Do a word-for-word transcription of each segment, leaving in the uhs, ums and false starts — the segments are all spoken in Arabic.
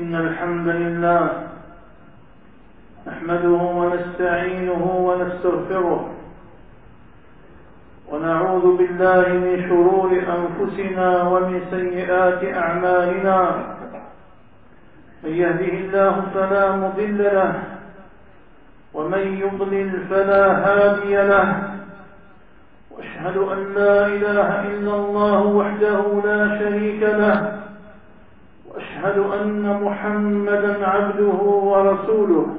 إن الحمد لله نحمده ونستعينه ونستغفره ونعوذ بالله من شرور أنفسنا ومن سيئات أعمالنا. من يهده الله فلا مضل له ومن يضلل فلا هادي له، وأشهد أن لا إله إلا الله وحده لا شريك له، وأشهد أن محمدا عبده ورسوله.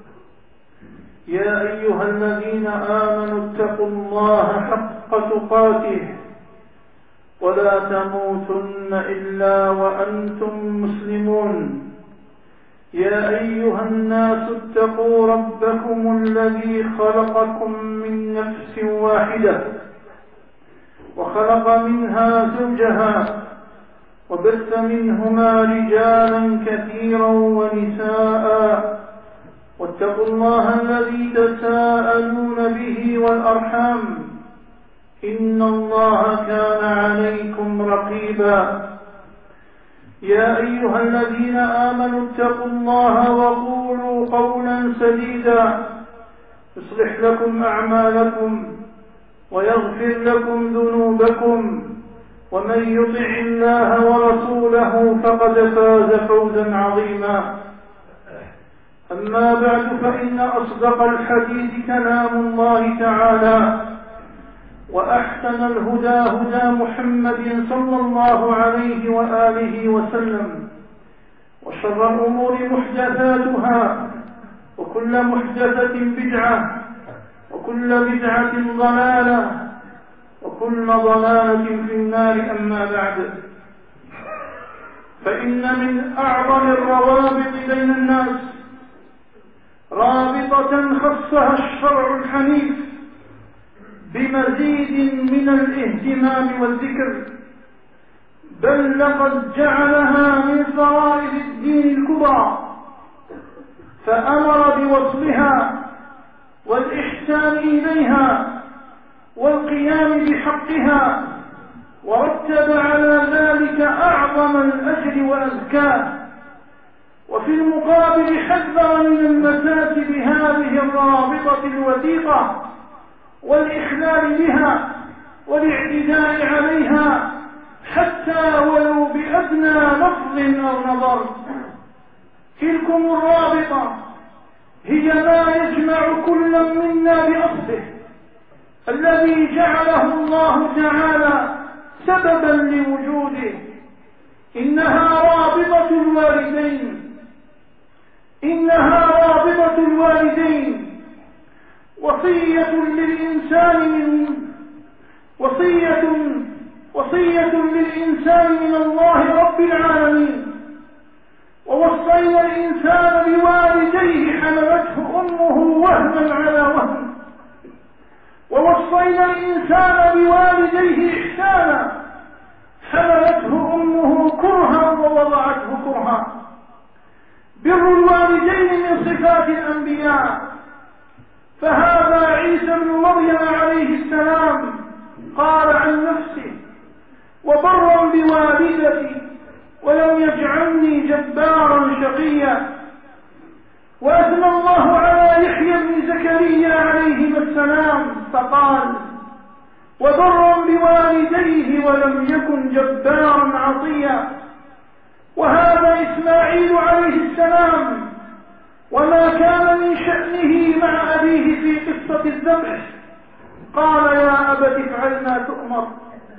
يا أيها الذين آمنوا اتقوا الله حق تقاته ولا تموتن إلا وأنتم مسلمون. يا أيها الناس اتقوا ربكم الذي خلقكم من نفس واحدة وخلق منها زوجها وبث منهما رجالا كثيرا ونساء، واتقوا الله الذي تساءلون به والأرحام إن الله كان عليكم رقيبا. يا أيها الذين آمنوا اتقوا الله وقولوا قولا سديدا يصلح لكم أعمالكم ويغفر لكم ذنوبكم، ومن يطع الله ورسوله فقد فاز فوزا عظيما. أما بعد، فإن أصدق الحديث كلام الله تعالى، وأحسن الهدى هدى محمد صلى الله عليه وآله وسلم، وشر الأمور محدثاتها، وكل محدثة بدعة، وكل بدعة ضلالة، وكل ضلالة في النار. أما بعد، فإن من أعظم الروابط بين الناس رابطة خصها الشرع الحنيف بمزيد من الاهتمام والذكر، بل لقد جعلها من فرائض الدين الكبرى، فأمر بوصلها والإحسان إليها والقيام بحقها، ورتب على ذلك أعظم الأجر وأزكاه. وفي المقابل حذر من المساس بهذه الرابطة الوثيقة والإخلال بها والاعتداء عليها، حتى ولو بأدنى لفظ أو نظر. تلكم الرابطة هي ما يجمع كل منا بأصله الذي جعله الله تعالى سببا لوجوده. إنها رابطة الوالدين إنها رابطة الوالدين وصية للإنسان من وصية وصية للإنسان من الله رب العالمين. ووصينا الإنسان بوالديه حملته أمه وهنا على وهن، ووصينا الإنسان بوالديه إحسانا، حملته أمه كرها ووضعته كرها. بر الوالدين من صفات الأنبياء، فهذا عيسى بن مريم عليه السلام قال عن نفسه: وبرا بوالدتي ولم يجعلني جبارا شقيا. وأثنى الله على يحيى بن زكريا عليهما السلام فقال: وبرا بوالديه ولم يكن جبارا عصيا. وهذا إسماعيل عليه السلام، وما كان من شأنه مع أبيه في قصة الذبح، قال: يا أبت افعل ما تؤمر،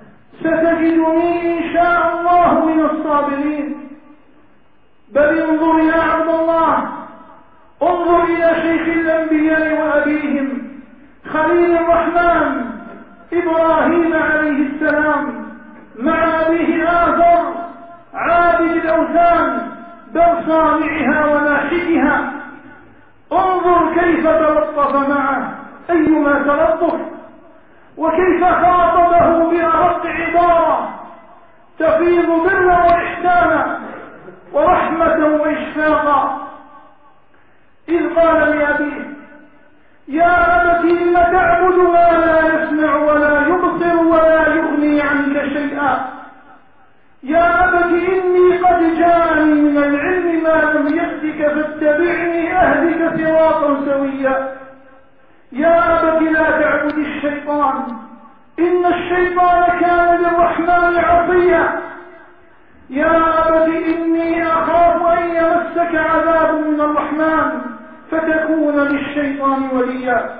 ستجدني إن شاء الله من الصابرين. بل انظر يا عبد الله، انظر إلى شيخ الأنبياء وأبيهم خليل الرحمن إبراهيم عليه السلام مع أبيه آزر عابد الأوثان بل صانعها وناشئها. انظر كيف تلطف معه، أيما تلطف، وكيف خاطبه بأرق عبارة تفيض برا وإحسانا ورحمة وإشفاقا، إذ قال لأبيه: يا أبت إن تعبد ما لا يسمع ولا يبصر ولا يغني عنك شيئا. يا أبت إني قد جاءني من العلم ما نفسك فاتبعني أهدك صراطا سويا. يا أبت لا تعبد الشيطان إن الشيطان كان للرحمن عصيا. يا أبت إني أخاف أن يمسك عذاب من الرحمن فتكون للشيطان وليا.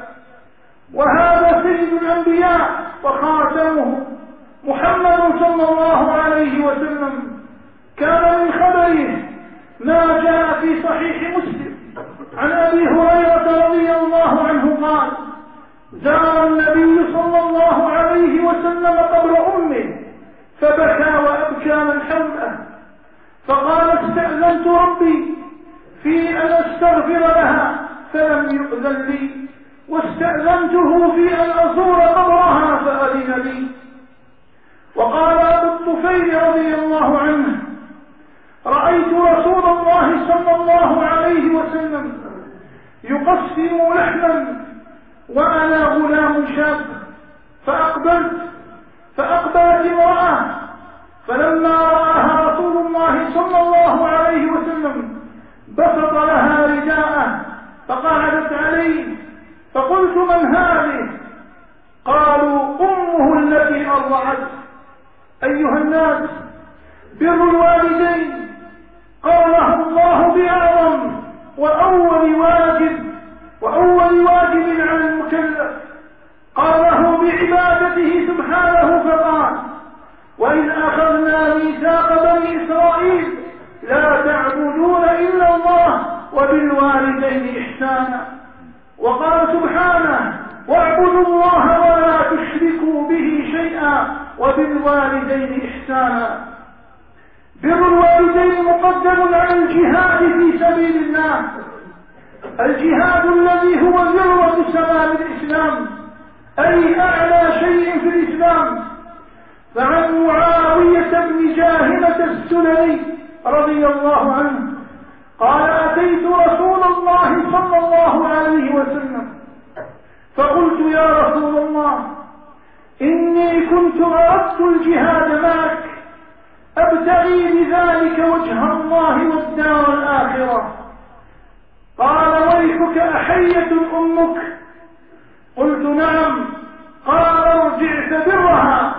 وهذا سيد الأنبياء وخاتمه محمد صلى الله عليه وسلم كان من خبره ما جاء في صحيح مسلم عن أبي هريرة رضي الله عنه قال: زار النبي صلى الله عليه وسلم قبر أمه فبكى وأبكى من حوله، فقال: استأذنت ربي في أن أستغفر لها فلم يؤذن لي، واستأذنته في أن أزور قبرها فأذن لي. وقال أبو الطفيل رضي الله عنه: رأيت رسول الله صلى الله عليه وسلم يقسم لحما وأنا غلام شاب، فأقبلت فأقبلت امرأة، فلما رآها رسول الله صلى الله عليه وسلم بسط لها رداءه فقعدت عليه، فقلت: من هذه؟ قالوا: أمه التي أرضعت. أيها الناس، بر الوالدين قاله الله بأعظم وأول واجب وأول واجب على المكلف، قاله بعبادته سبحانه فقال: وإذ أخذنا ميثاق بني إسرائيل لا تعبدون إلا الله وبالوالدين إحسانا. وقال سبحانه: واعبدوا الله ولا تشركوا به شيئا وبالوالدين إحسانا. بر الوالدين مقدم على الجهاد في سبيل الله، الجهاد الذي هو ذروة سلام الإسلام، أي أعلى شيء في الإسلام. فعن معاوية بن جاهمة السلمي رضي الله عنه قال: أتيت رسول الله صلى الله عليه وسلم فقلت: يا رسول الله، إني كنت أردت الجهاد معك أبتغي بذلك وجه الله والدار الآخرة. قال: ويحك أحية أمك؟ قلت: نعم. قال: ارجع فبرها.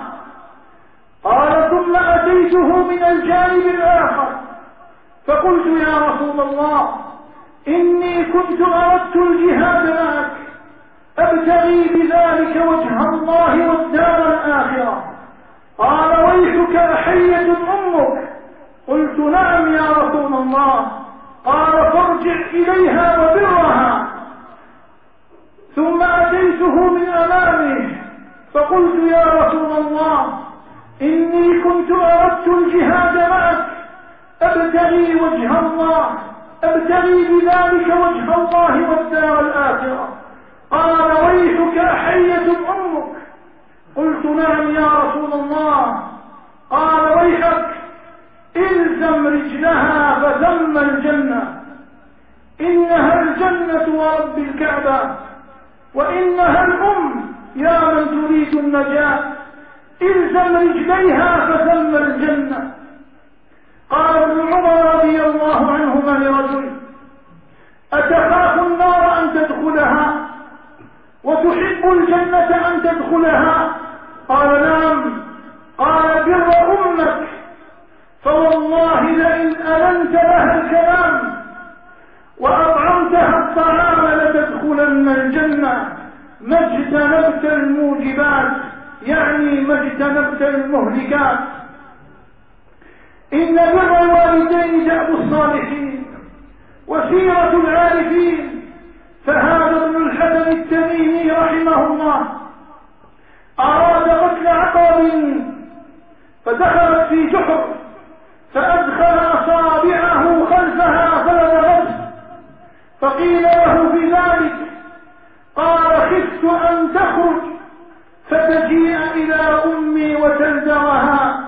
قال: ثم أتيته من الجانب الآخر فقلت: يا رسول الله، إني كنت أردت الجهاد معك أبتغي بذلك وجه الله والدار الآخرة. قال: ويحك أحية أمك؟ قلت: نعم يا رسول الله. قال: فارجع إليها وبرها. ثم أتيته من أمامه فقلت: يا رسول الله، إني كنت أردت الجهاد معك أبتغي وجه الله أبتغي بذلك وجه الله والدار الآخرة. قال: ويحك أحية أمك؟ قلت: نعم يا رسول الله. قال: ويحك إلزم رجلها فثم الجنة، إنها الجنة ورب الكعبة، وإنها الأم يا من تريد النجاة، إلزم رجليها فثم الجنة. قال ابن عمر رضي الله عنهما لرجل: أتخاف النار أن تدخلها وتحب الجنة أن تدخلها؟ قال: نعم. قال: بر أمك، فوالله لئن ألنت لها الكلام وأطعمتها الطعام لتدخلن الجنة ما اجتنبت الموجبات، يعني ما اجتنبت المهلكات. إن بر الوالدين دأب الصالحين وسيرة العارفين. فهذا ابن الحسن التميمي رحمه الله أراد قتل عقاب فدخلت في جحر فأدخل أصابعه خلفها فلدغته، فقيل له في ذلك قال: خفت أن تخرج فتجيء إلى أمي وتلدغها.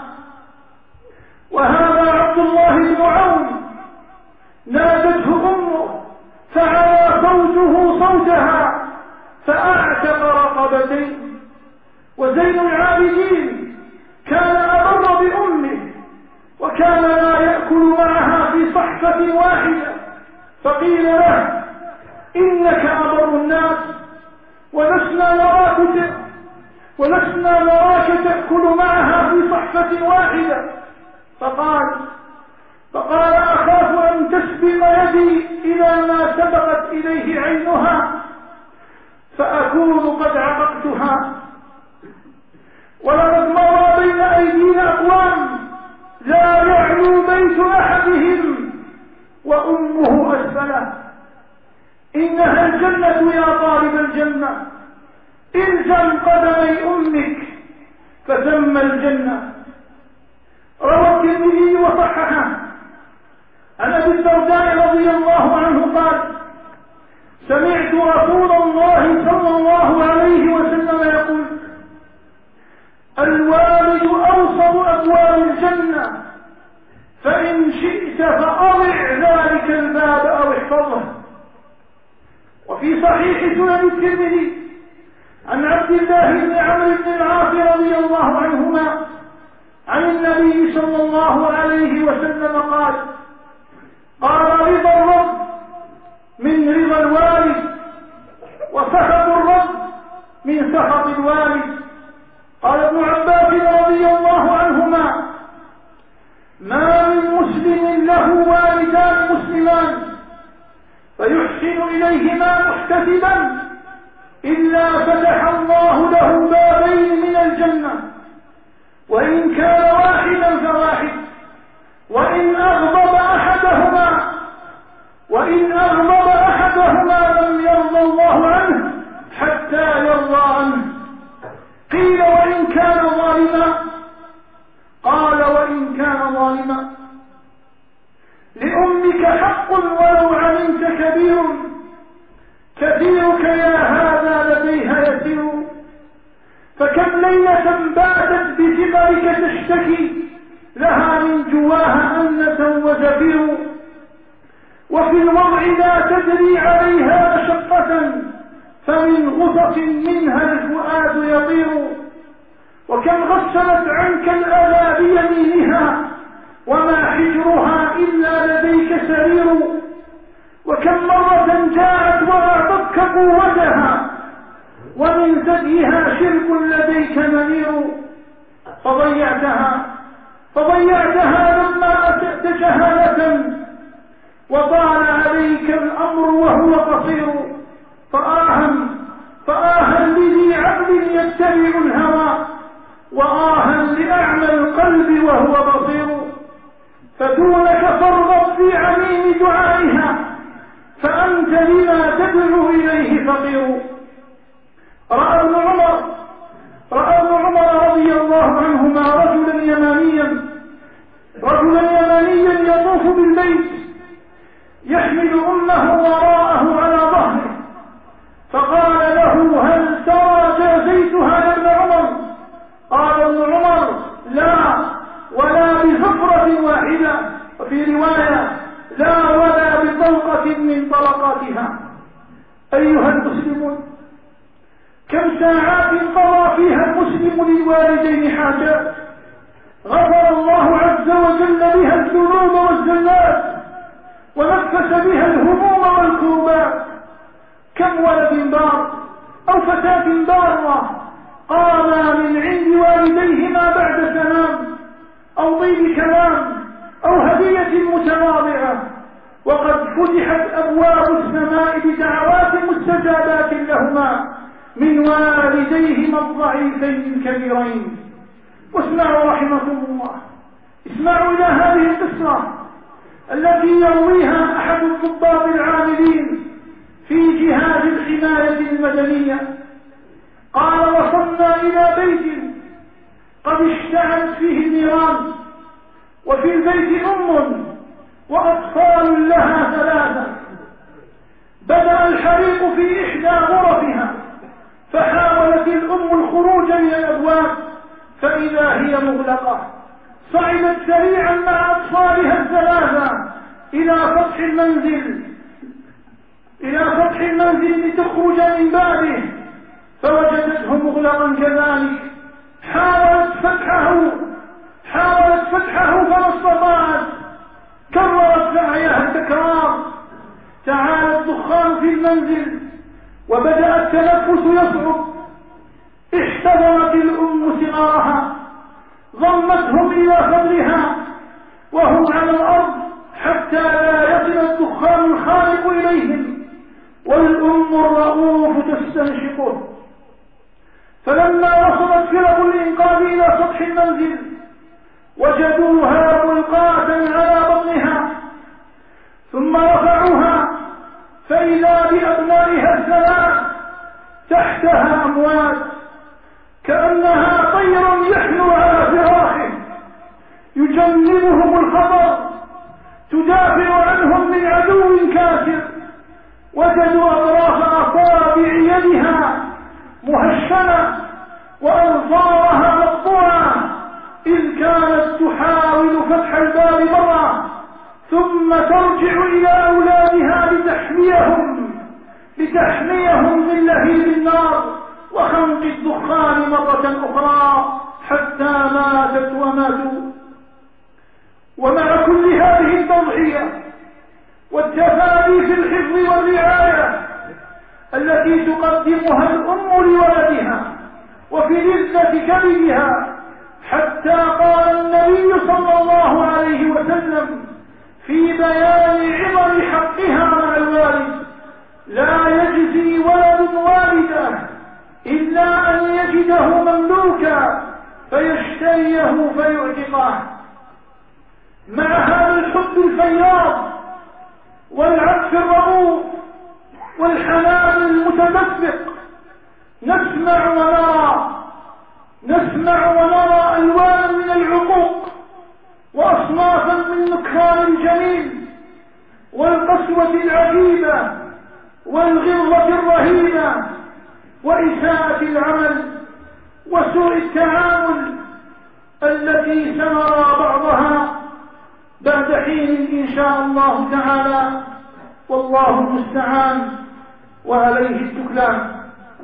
وهذا عبد الله بن عون نادته أمه فعلى صوته صوتها فأعتق رقبتين. وزين العابدين كان أبر بأمه، وكان لا يأكل معها في صحفة واحدة فقيل له إنك أبر الناس ولسنا نراك ولسنا نراك تأكل معها في صحفة واحدة. فقال فقال أخاف أن تسبق يدي إلى ما سبقت إليه عينها فأكون قد عققتها. ولقد مر بين أيدينا أقوام لا يعلو بيت أحدهم وأمه أسفله. إنها الجنة يا طالب الجنة، إلزم قدمي أمك فثم الجنة. روى الترمذي وصححه عن أبي الدرداء رضي الله عنه قال سمعت رسول الله صلى الله عليه وسلم يقول الوالد أوسط أبواب الجنة فإن شئت فأضع ذلك الباب أو احفظه. وفي صحيح سنن الترمذي عن عبد الله بن عمرو بن العاص رضي الله عنهما عن النبي صلى الله عليه وسلم قال قال رضا الرب من رضا الوالد وسخط الرب من سخط الوالد. قال ابن عباس رضي الله عنهما ما من مسلم له والدان مسلمان فيحسن إليهما محتسبا إلا فتح الله له بابين من الجنة وإن كان واحدا فواحد وإن أغضب أحدهما وإن أغضب أحدهما لم يرضى الله عنه حتى يرضى عنه. قيل وإن كان ظالما؟ قال وإن كان ظالما. لأمك حق ولو علمت كبير كثيرك يا هذا لديها يسير. فكم ليلة باتت بثمرك تشتكي لها من جواها أنة وزفير. وفي الوضع لا تدري عليها مشقة فمن غصص منها الفؤاد يطير. وكم غسلت عنك الأذى بيمينها وما حجرها إلا لديك سرير. وكم مرة جاءت وأعطتك قوتها ومن ثديها شرك لديك منير. فضيعتها فضيعتها لما أتأت جهالة وطال عليك الأمر وهو قصير. فآها فآها لذي عقل يتبع الهوى وآها لأعمى القلب وهو بصير. فدونك فارغب في عميم دعائها فأنت لما تدعو إليه فقير. رأى ابن عمر رأى ابن عمر رضي الله عنهما رجلا يمانيا رجلا يمانيا يطوف بالبيت يحمل أمه وراءه على ظهره. فقال له هل ترى جازيتها يا ابن عمر؟ قال ابن عمر لا ولا بزفرة واحدة. وفي رواية لا ولا بطلقة من طلقاتها. أيها المسلمون كم ساعات قضى فيها المسلم للوالدين حاجات غفر الله عز وجل بها الذنوب والزلات ونفس بها الهموم والكربات. كم ولد بار أو فتاة بارة قاما من عند والديهما بعد سلام أو طيب كلام أو هدية متواضعة وقد فتحت أبواب السماء بدعوات مستجابات لهما من والديهما الضعيفين الكبيرين. واسمعوا رحمكم الله اسمعوا إلى هذه القصة التي يرويها أحد الضباط العاملين في جهاز الحماية المدنية. قال وصلنا إلى بيت قد اشتعلت فيه النيران وفي البيت أم وأطفال لها ثلاثة. بدأ الحريق في إحدى غرفها فحاولت الأم الخروج من الأبواب فإذا هي مغلقة. صعدت سريعا مع أطفالها الثلاثة إلى سطح المنزل إلى سطح المنزل لتخرج من بابه فوجدته مغلقا كذلك. حاولت فتحه حاولت فتحه فما استطاعت. كررت سعيها التكرار المنزل وبدأ التنفس يصعب احتضنت الأم صغارها ضمتهم إلى صدرها وهم على الأرض حتى لا يصل الدخان الخانق إليهم، والأم الرؤوف تستنشقه. فلما وصلت فرق الإنقاذ إلى سطح المنزل وجدوها ملقاة على بطنها، ثم رفعوها فإذا بأبنائها الثلاث تحتها أموات كأنها طير يحلو على فراشه يجنبهم الخطر، تدافع عنهم من عدو كافر. وجدوا أطراف أصابع يدها مهشمة وأنصارها مقطوعة، إذ كانت تحاول فتح الباب مرة ثم ترجع إلى أولادها لتحميهم لتحميهم من لهيب النار وخنق الدخان مرة أخرى حتى ماتت وماتوا. ومع كل هذه التضحية والتفاني في الحفظ والرعاية التي تقدمها الأم لولدها وفي لذة كبدها، حتى قال النبي صلى الله عليه وسلم في بيان عظم حقها مع الوالد: لا يجزي ولد والده إلا أن يجده مملوكا فيشتريه فيعتقه. مع هذا الحب الفياض والعطف الرؤوف والحنان المتدفق نسمع ونرى نسمع ونرى ألوانا من العقوق وأصنافا من نكران الجميل والقسوة العجيبة والغلظة الرهيبة وإساءة العمل وسوء التعامل التي سنرى بعضها بعد حين إن شاء الله تعالى، والله المستعان وعليه التكلان.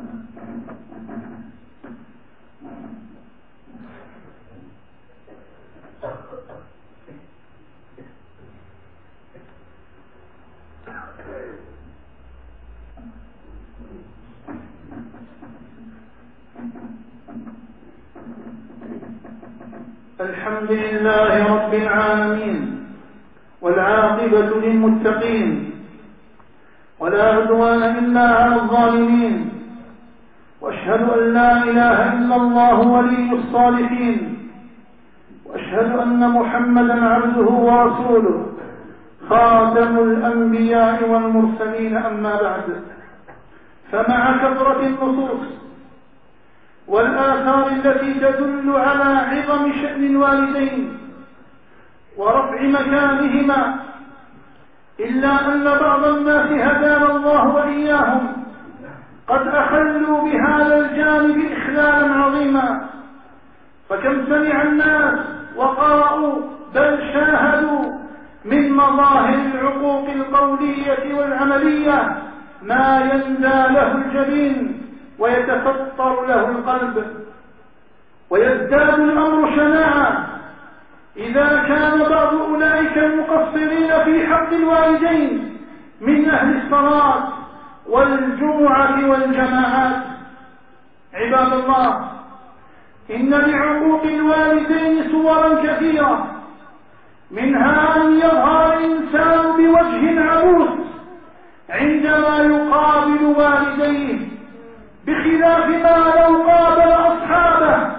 الحمد لله رب العالمين، والعاقبة للمتقين، ولا عدوان إلا على الظالمين، وأشهد أن لا إله إلا الله ولي الصالحين، وأشهد أن محمدا عبده ورسوله خاتم الأنبياء والمرسلين. أما بعد، فمع كثرة النصوص والآثار التي تدل على عظم شأن الوالدين ورفع مكانهما، إلا أن بعض الناس هدانا الله وإياهم قد أخلوا بهذا الجانب إخلالا عظيما. فكم سمع الناس وقرأوا بل شاهدوا من مظاهر العقوق القولية والعملية ما يندى له الجبين ويتفطر له القلب، ويزداد الأمر شناعا إذا كان بعض أولئك المقصرين في حق الوالدين من أهل الصلاة والجمعة والجماعات. عباد الله، إن لعقوق الوالدين صورا كثيرة، منها أن يظهر الإنسان بوجه عبوس عندما يقابل والديه، بخلاف ما لو قابل أصحابه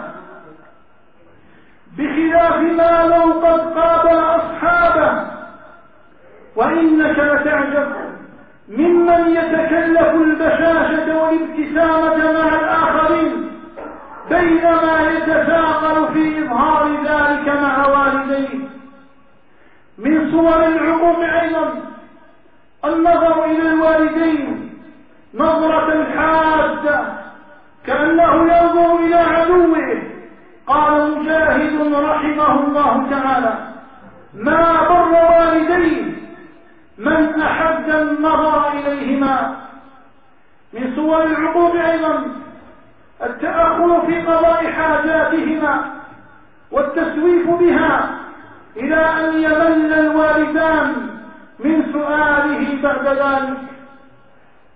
بخلاف ما لو قد قابل أصحابه. وإنك لتعجب ممن يتكلف البشاشة والابتسامة مع الآخرين بينما يتساقل في إظهار ذلك مع والديه. من صور العقوق أيضا النظر إلى الوالدين نظرة حادة كأنه ينظر إلى عدوه. قال مجاهد رحمه الله تعالى: ما بر والديه من أحد النظر إليهما. من صور العقوق أيضا التأخر في قضاء حاجاتهما والتسويف بها إلى أن يمل الوالدان من سؤاله بعد ذلك.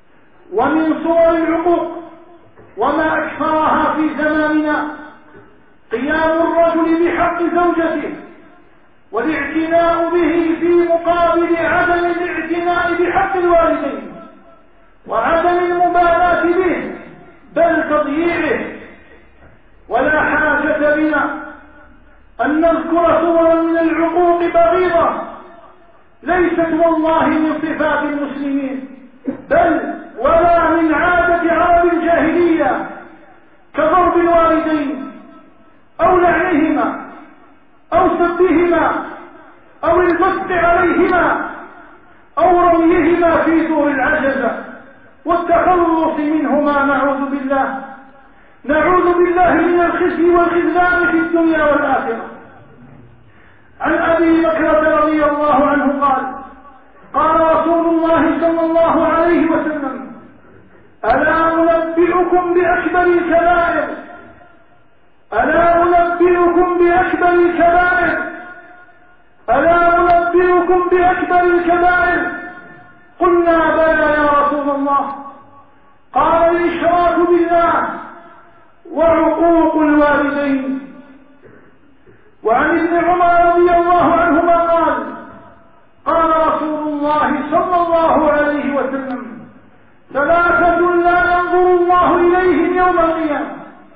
ومن صور العقوق وما أكثرها في زماننا قيام الرجل بحق زوجته والاعتناء به في مقابل عدم الاعتناء بحق الوالدين وعدم المبالاة به بل تضييعه. ولا حاجة بنا أن نذكر صورا من العقوق بغيضة ليست والله من صفات المسلمين بل ولا من عادة عرب الجاهلية كضرب الوالدين أو لعنهما أو سبهما أو البث عليهما أو رميهما في دور العجزة والتخلص منهما. نعوذ بالله نعوذ بالله من الخزي والخذلان في الدنيا والآخرة. عن أبي بكر رضي الله عنه قال قال رسول الله صلى الله عليه وسلم ألا أنبئكم بأكبر الكبائر ألا أنبئكم بأكبر الكبائر ألا أنبئكم بأكبر الكبائر قلنا بلى يا رسول الله قال الإشراك بالله وعقوق الوالدين. وعن ابن عمر رضي الله عنهما قال قال رسول الله صلى الله عليه وسلم ثلاثة لا ينظر الله إليهم يوم القيامة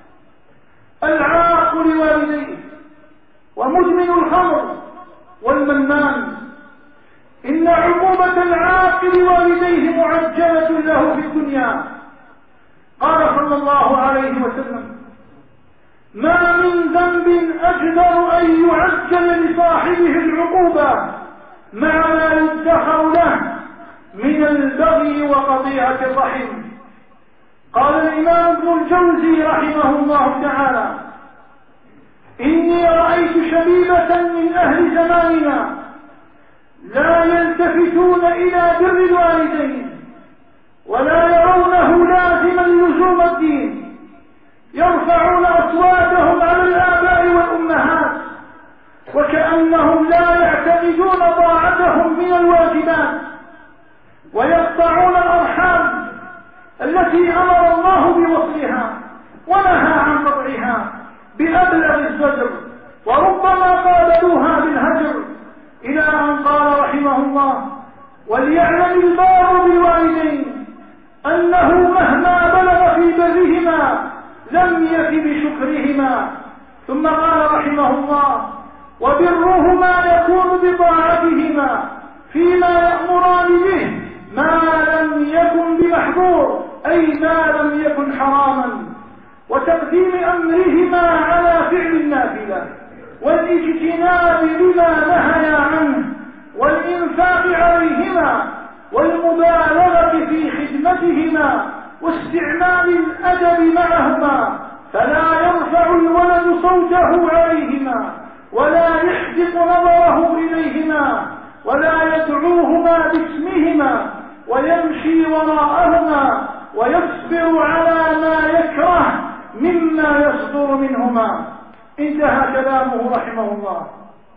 العاق لوالديه ومدمن الخمر والمنان. إن عقوبة العاق لوالديه معجلة له في الدنيا. قال صلى الله عليه وسلم ما من ذنب أجدر أن يعجل لصاحبه العقوبة مع ما يدخر له من البغي وقطيعة الرحم. قال الإمام ابن الجوزي رحمه الله تعالى إني رأيت شبيبة من أهل زماننا لا يلتفتون إلى بر الوالدين ولا يرونه لازما لزوم الدين يرفعون أصواتهم على الآباء والأمهات وكأنهم لا يعتقدون طاعتهم من الواجبات ويقطعون الأرحام التي أمر الله بوصلها ونهى عن قطعها بأبلغ الزجر وربما قابلوها بالهجر إلى أن قال رحمه الله وليعلم البار بالوالدين أنه مهما بلغ في برهما لم يف بشكرهما. ثم قال رحمه الله وبرهما يكون بطاعتهما فيما يأمران به ما لم يكن بمحظور أي ما لم يكن حراما وتقديم أمرهما على فعل النافلة والاجتناب لما نهيا عنه والإنفاق عليهما والمبالغة في خدمتهما واستعمال الأدب معهما فلا يرفع الولد صوته عليهما ولا يحدق نظره إليهما ولا يدعوهما باسمهما ويمشي وراءهما ويصبر على ما يكره مما يصدر منهما. انتهى كلامه رحمه الله.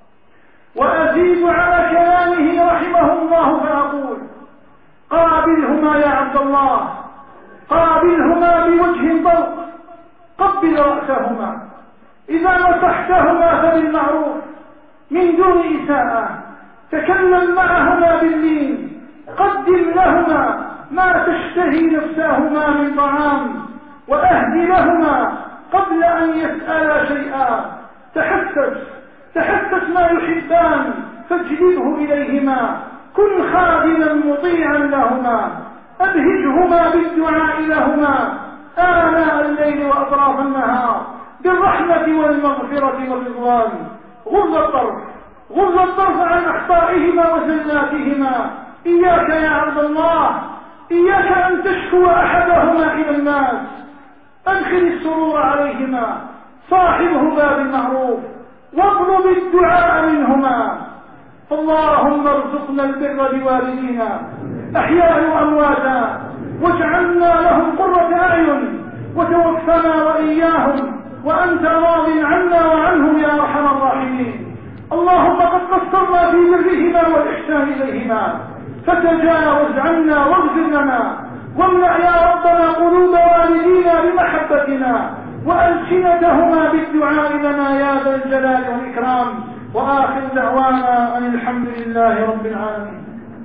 وأزيد على كلامه رحمه الله فأقول قابلهما يا عبد الله قابلهما بوجه طلق قبل رأسهما إذا مسحتهما فبالمعروف من دون إساءة تكلم معهما باللين قدم لهما ما تشتهي نفسهما من طعام وأهد لهما قبل أن يسألا شيئا تحسس تحسس ما يحبان فاجلبه إليهما كن خادما مطيعا لهما أبهجهما بالدعاء لهما آناء الليل وأطراف النهار بالرحمة والمغفرة والرضوان. غض الطرف غض الطرف عن أخطائهما وزلاتهما. إياك يا عبد الله إياك أن تشكو أحدهما إلى الناس أدخل السرور عليهما صاحبهما بالمعروف واطلب الدعاء منهما. اللهم ارزقنا البر بوالدينا أحياء وأمواتا واجعلنا لهم قرة أعين وتوفنا وإياهم وأنت راض عنا وعنهم يا أرحم الراحمين. اللهم قد قصرنا في برهما والإحسان إليهما فتجاوز عنا واغفر لنا وامنع يا ربنا قلوب والدينا بمحبتنا وألسنتهما بالدعاء لنا يا ذا الجلال والإكرام. وآخر دعوانا أن الحمد لله رب العالمين.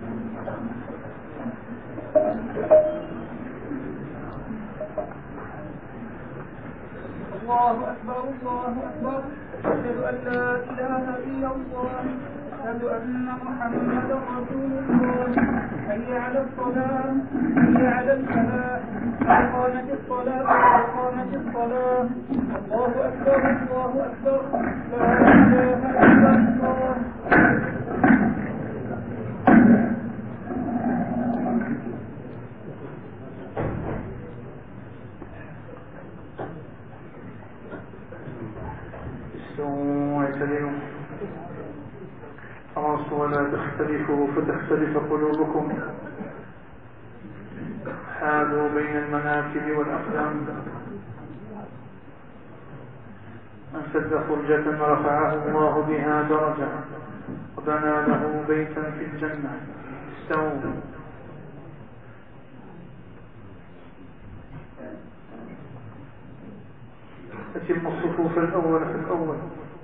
الله أكبر الله أكبر. أشهد أن لا إله إلا الله. أشهد أن محمدا رسول الله. حي على الصلاة حي على الفلاح. قد قامت الصلاة قد قامت الصلاة. الله أكبر الله أكبر. لا إله إلا الله. واعتدلوا تواصوا ولا تختلفوا فتختلف قلوبكم. حاذوا بين المناكب والأقدام. من سد فرجة رفعه الله بها درجة وبنى له بيتا في الجنة. استووا. أتم الصفوف الأول في الأول.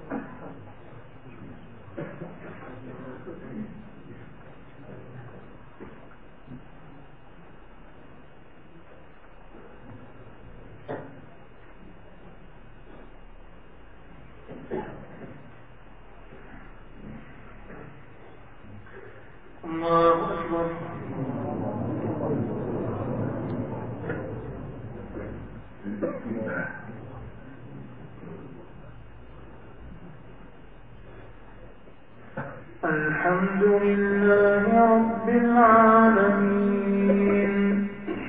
الله أكبر. الحمد لله رب العالمين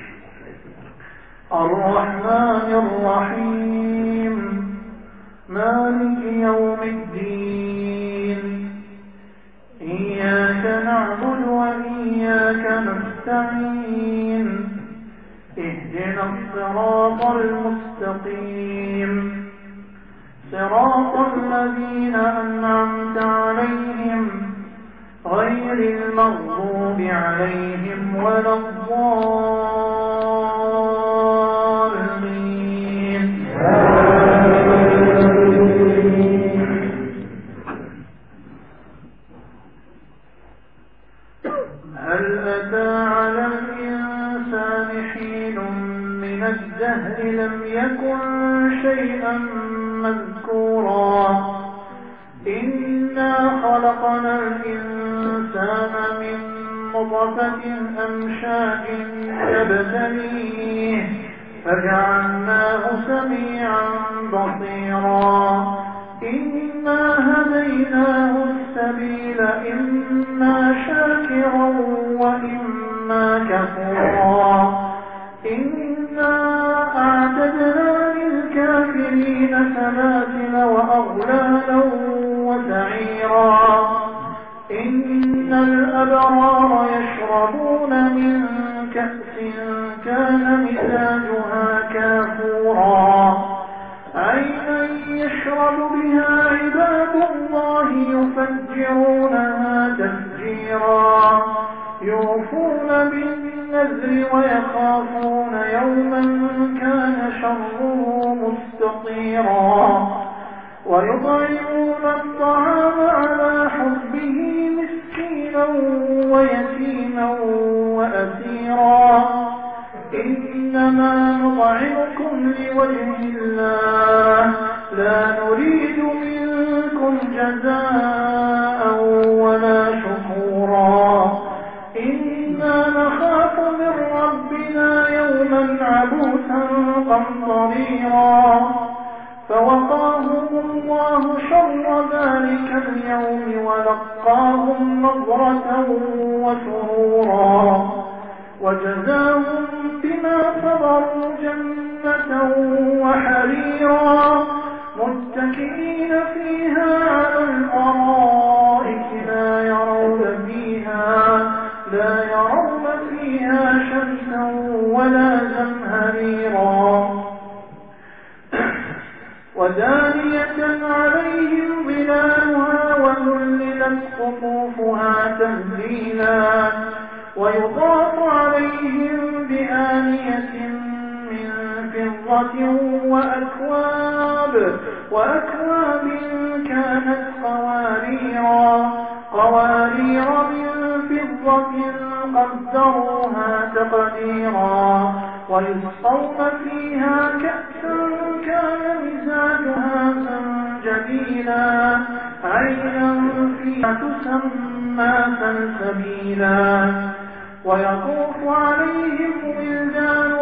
الرحمن الرحيم مالك يوم الدين. إياك نعبد وإياك نستعين. اهدنا الصراط المستقيم صراط الذين أنعمت عليهم غير المغضوب عليهم ولا الضالين. هل أتى على الإنسان حين من الدهر لم يكن شيئا مذكورا. إنا خلقنا الإنسان من نطفة أمشاج نبتليه فجعلناه سميعا بصيرا. إنا هديناه السبيل إما شاكرا وإما كفورا. إنا أعتدنا للكافرين سلاسل وأغلالا وسعيرا. إن الأبرار يشربون من كأس كان مزاجها كافورا. عينا يشرب بها عباد الله يفجرونها تفجيرا. يوفون بالنذر ويخافون يوما كان شره مستطيرا. ويطعمون الطعام على حبه مسكينا ويتيما وأسيرا. إنما نطعمكم لوجه الله لا نريد منكم جزاء ولا شكورا. إنا نخاف من ربنا يوما عبوسا قمطريرا. فوقاهم الله شر ذلك اليوم ولقاهم نضرة وسرورا. وجزاهم بما صبروا جنة وحريرا. متكئين فيها على الأرائك لا يرون فيها لا يرون فيها شمسا ولا زمهريرا. ودانية عليهم ظلالها وذللت قطوفها تذليلا. ويضاف عليهم بأنواع دانية من فضة وأكواب وأكواب كانت قواريرا قوارير من فضة قدروها تقديرا ويسقون فيها كأسا كان مزاجها زنجبيلا عينا فيها تسمى سلسبيلا ويطوف عليهم ولدان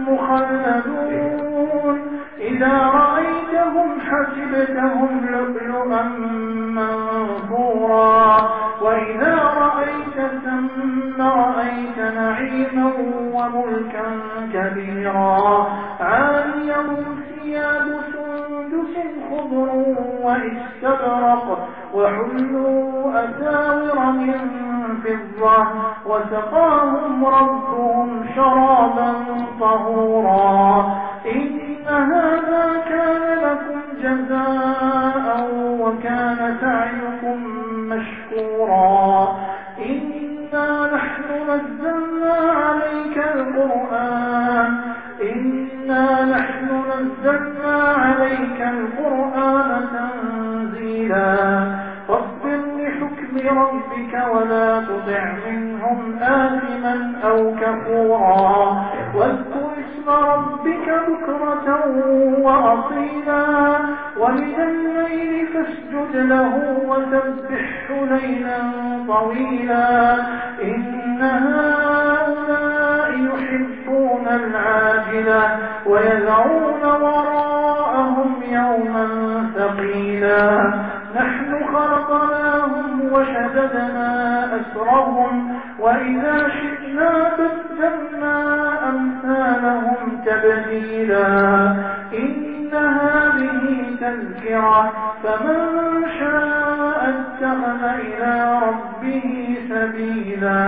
مخلدون إذا رأيتهم حسبتهم لؤلؤا منثورا وإذا رأيت ثم رأيت نعيما وملكا كبيرا عاليهم ثياب سندس خضر واستبرق وحلوا أساور من فضة وسقاهم ربهم شرابا طهورا إن هذا كان لكم جزاء وكان سعيكم مشكورا إنا نحن نزلنا عليك القرآن إنا نحن نزلنا عليك القرآن تنزيلا فاصبر لحكم ربك ولا تطع منهم آثما أو كفورا واذكر اسم ربك بكرة وأصيلا ومن الليل فاسجد له وسبحه ليلا طويلا إن هؤلاء يحبون العاجلة ويذرون وراءهم يوما ثقيلا نحن خلقناهم وشددنا أسرهم وإذا شئنا بدلنا أمثالهم تبديلا إن هذه تذكرة فمن شاء اتخذ إلى ربه سبيلا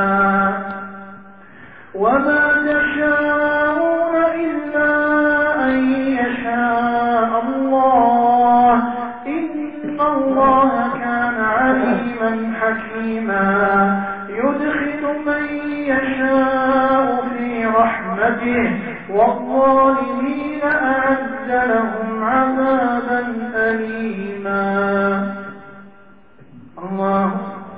وما تشاءون إلا أن يشاء الله إن الله كان عليما حكيما يدخل من يشاء في رحمته والظالمين أعد لهم عذابا أليما الله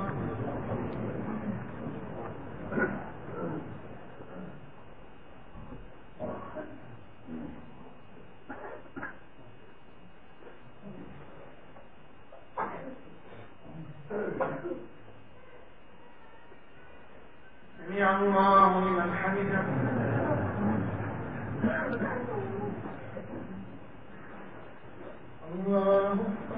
سمع الله لمن حمده الله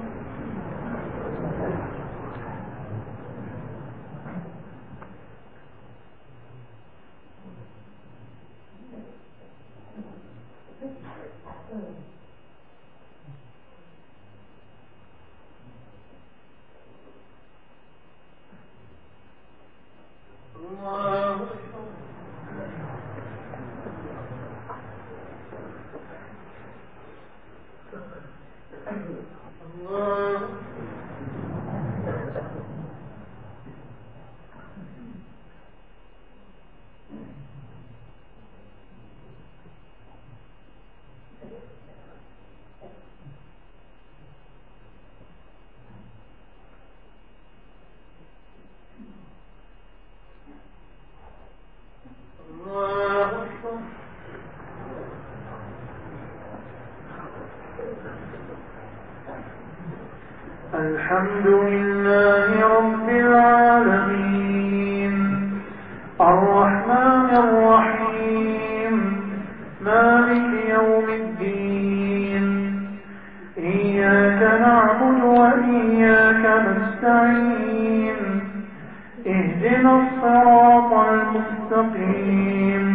الحمد لله رب العالمين الرحمن الرحيم مالك يوم الدين إياك نعبد وإياك نستعين اهدنا الصراط المستقيم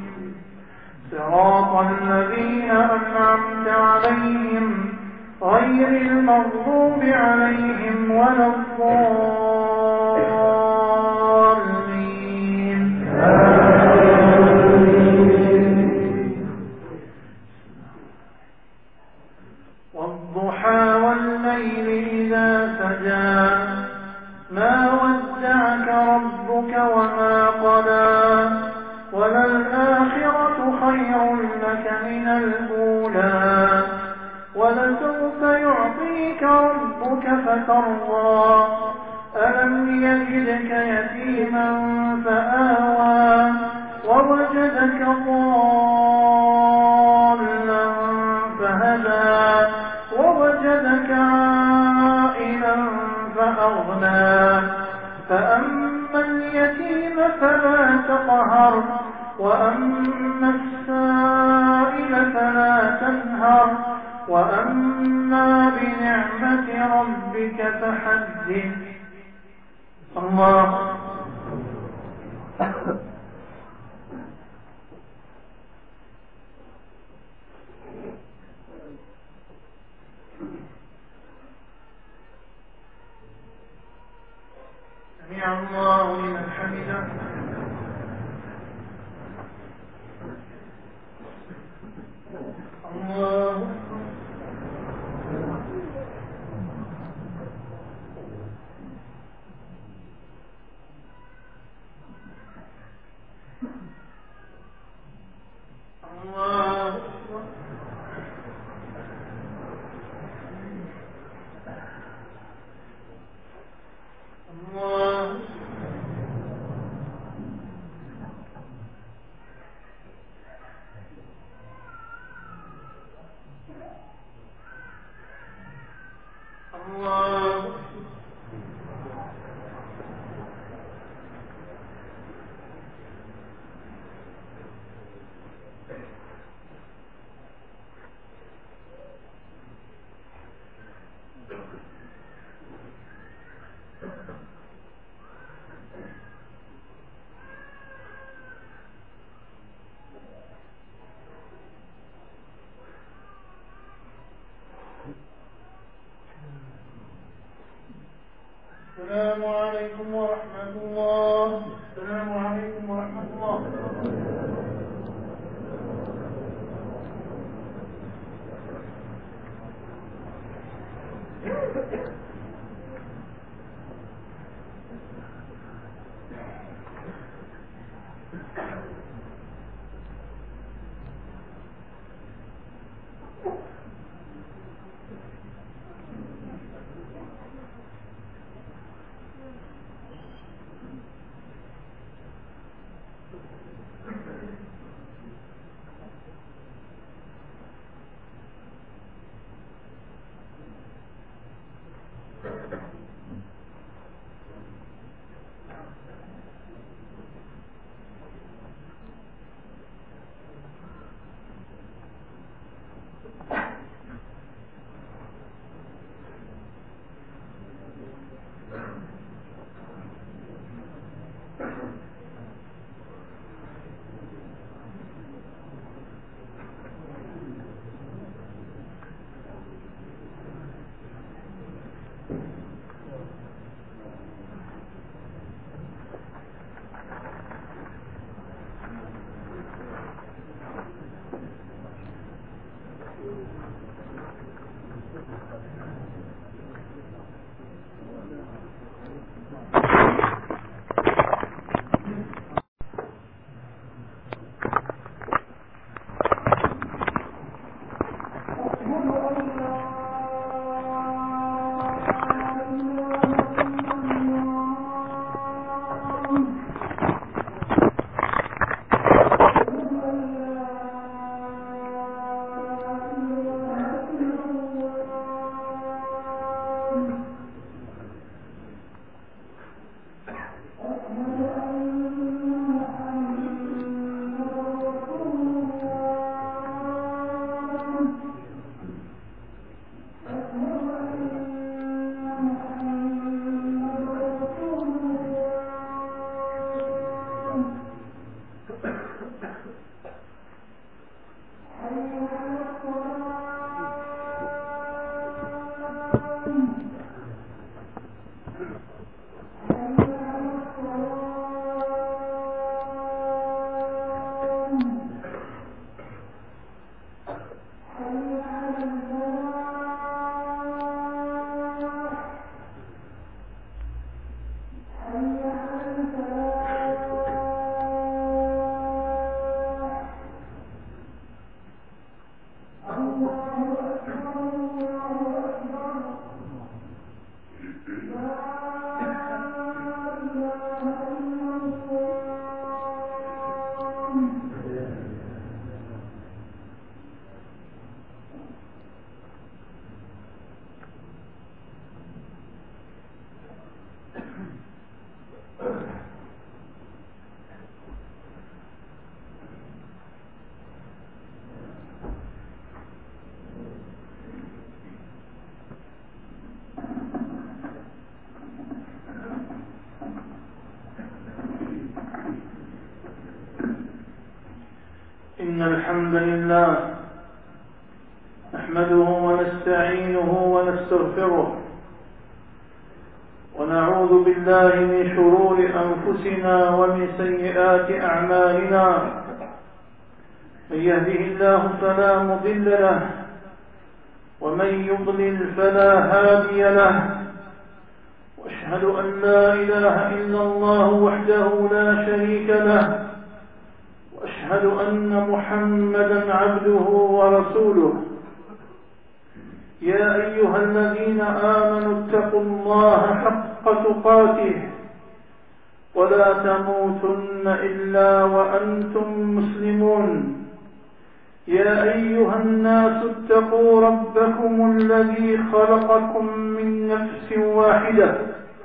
صراط الذين أنعمت عليهم غير المغضوب عليهم ولا الضالين والضحى والليل إذا سجى ما ودعك ربك وما قلى وللآخرة فترضى ألم يجدك يتيما فآوى ووجدك ضالا فهدى ووجدك عائلا فأغنى فأما اليتيم فلا تقهر وأما السائل فلا تنهر وأما بنعمة ربك فحدث. الله سمع الله لمن حمده. الله الله الله الله السلام عليكم ورحمة الله. السلام عليكم ورحمة الله. إن الحمد لله نحمده ونستعينه ونستغفره ونعوذ بالله من شرور أنفسنا ومن سيئات أعمالنا. من يهده الله فلا مضل له ومن يضلل فلا هادي له، وأشهد أن لا إله إلا الله وحده لا شريك له، وأشهد أن محمدا عبده ورسوله. يا أيها الذين آمنوا اتقوا الله حق تقاته ولا تموتن إلا وأنتم مسلمون. يا أيها الناس اتقوا ربكم الذي خلقكم من نفس واحدة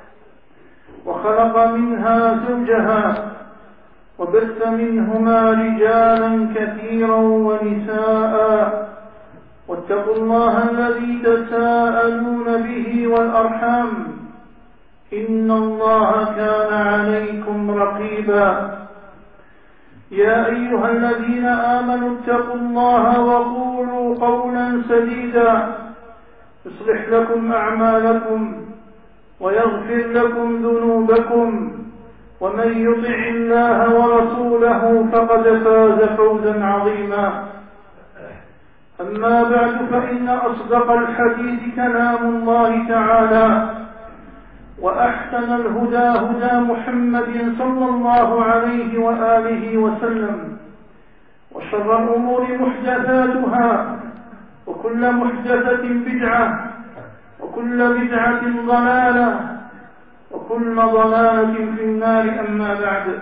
وخلق منها زوجها وبث منهما رجالا كثيرا ونساء، واتقوا الله الذي تساءلون به والأرحام إن الله كان عليكم رقيبا. يا أيها الذين آمنوا اتقوا الله وقولوا قولا سديدا يصلح لكم أعمالكم ويغفر لكم ذنوبكم، ومن يطع الله ورسوله فقد فاز فوزا عظيما. أما بعد، فإن أصدق الحديث كلام الله تعالى، وأحسن الهدى هدى محمد صلى الله عليه وآله وسلم، وشر الأمور محدثاتها، وكل محدثة بدعة، وكل بدعة ضلالة، وكل ضلالة في النار. أما بعد،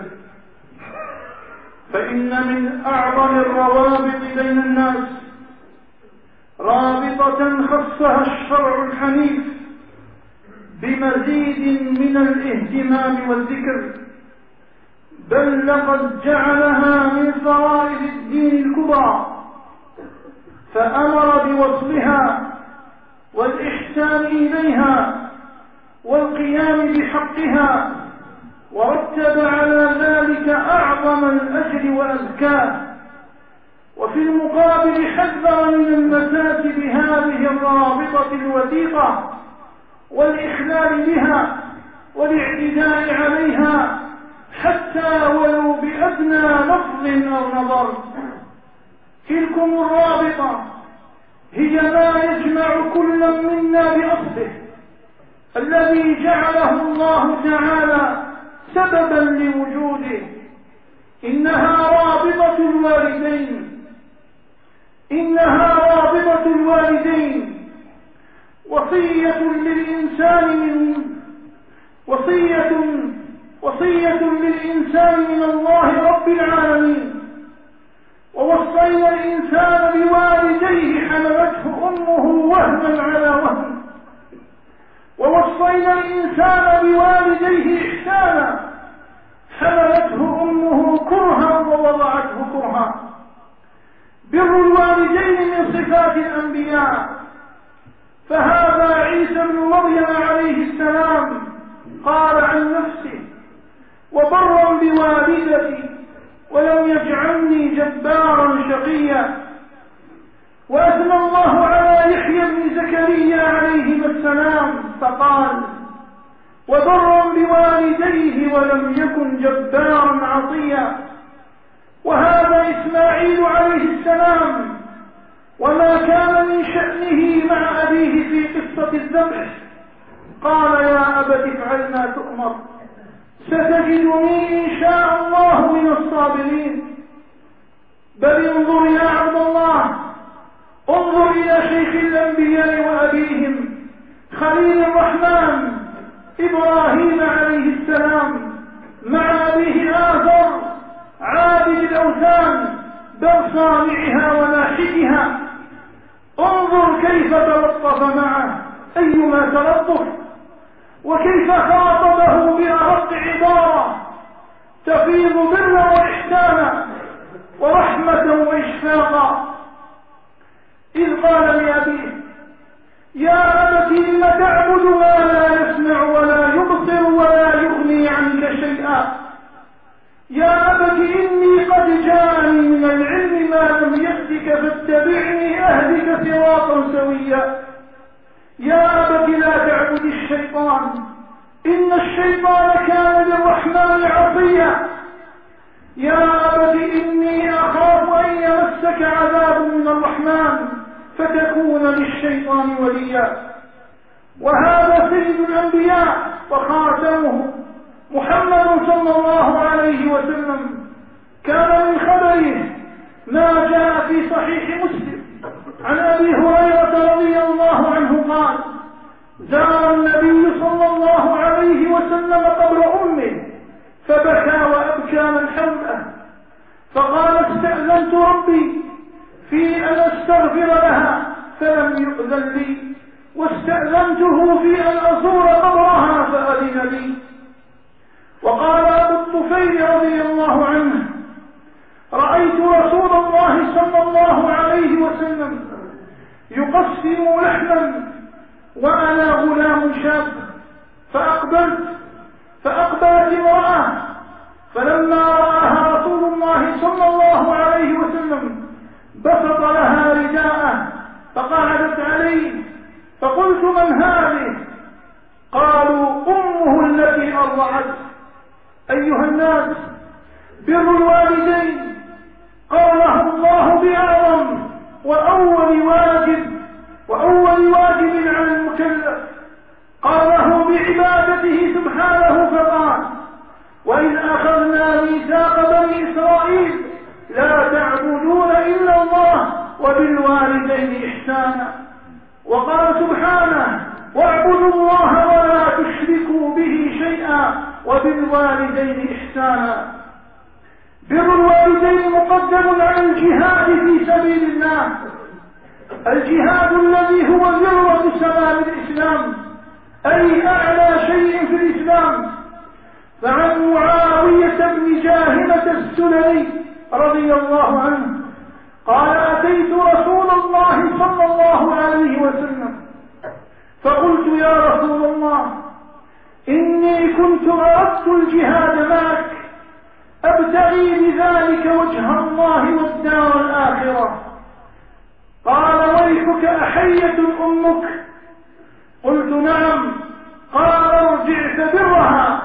فإن من أعظم الروابط بين الناس رابطة خصها الشرع الحنيف بمزيد من الاهتمام والذكر، بل لقد جعلها من فرائض الدين الكبرى، فأمر بوصلها والإحسان إليها والقيام بحقها، ورتب على ذلك أعظم الأجر وأزكاه. وفي المقابل حذر من المساس بهذه الرابطة الوثيقة والإخلال بها والاعتداء عليها، حتى ولو بأدنى لفظ أو نظر. تلكم الرابطة هي ما يجمع كل منا بأصله الذي جعله الله تعالى سببا لوجوده. إنها رابطة الوالدين إنها رابطة الوالدين وصية للإنسان من وصية وصية للإنسان من الله رب العالمين. ووصينا الإنسان بوالديه حملته أمه وهنا على وهن، ووصينا الإنسان بوالديه إحسانا، حملته أمه كرها ووضعته كرها. بر الوالدين من صفات الأنبياء، فهذا عيسى بن مريم عليه السلام قال عن نفسه: وبرا بوالدتي ولم يجعلني جبارا شقيا. وأثنى الله على يحيى بن زكريا عليهما السلام فقال: وبرا بوالديه ولم يكن جبارا عصيا. وهذا إسماعيل عليه السلام، وما كان من شأنه مع أبيه في قصة الذبح، قال: يا أبت افعل ما تؤمر، ستجدني إن شاء الله من الصابرين. بل انظر يا عبد الله، انظر إلى شيخ الأنبياء وأبيهم خليل الرحمن إبراهيم عليه السلام مع أبيه آزر عابد الأوثان بل صانعها وناحيها. انظر كيف تلطف معه، أيما تلطف، وكيف خاطبه بأرق عبارة تفيض برا وإحسانا ورحمة وإشفاقا، إذ قال لأبيه: يا أبت إن تعبد ما لا يسمع ولا يبصر ولا يغني عنك شيئا. يا أبت إني قد جاءني من العلم ما لم يأتك فاتبعني أهدك صراطا سويا. يا أبت لا تعبد الشيطان إن الشيطان كان للرحمن عصيا. يا أبت إني أخاف أن يمسك عذاب من الرحمن فتكون للشيطان وليا. وهذا سيد الأنبياء وخاتمهم محمد صلى الله عليه وسلم كان من خبره ما جاء في صحيح مسلم عن أبي هريرة رضي الله عنه قال: زار النبي صلى الله عليه وسلم قبر أمه فبكى وأبكى من حوله، فقال: استأذنت ربي في أن أستغفر لها فلم يؤذن لي، واستأذنته في أن أزور قبرها فأذن لي. وقال أبو الطفيل رضي الله عنه: رأيت رسول الله صلى الله عليه وسلم يقسم لحما وأنا غلام شاب، فأقبلت فأقبلت امرأة، فلما رآها رسول الله صلى الله عليه وسلم بسط لها رداءه فقعدت عليه، فقلت: من هذه؟ قالوا: أمه التي أرضعته. أيها الناس، بر الوالدين قاله الله بأعظم وأول واجب وأول واجب على المكلف، قاله بعبادته سبحانه فقال: وإذ أخذنا ميثاق بني إسرائيل لا تعبدون إلا الله وبالوالدين إحسانا. وقال سبحانه: واعبدوا الله ولا تشركوا به شيئا وبالوالدين إحسانا. بر الوالدين مقدم على الجهاد في سبيل الله، الجهاد الذي هو ذروة سلام الإسلام، أي أعلى شيء في الإسلام. فعن معاوية بن جاهمة السلمي رضي الله عنه قال: أتيت رسول الله صلى الله عليه وسلم فقلت: يا رسول الله، إني كنت أردت الجهاد معك أبتغي بذلك وجه الله والدار الآخرة. قال: ويحك أحية أمك؟ قلت: نعم. قال: ارجع فبرها.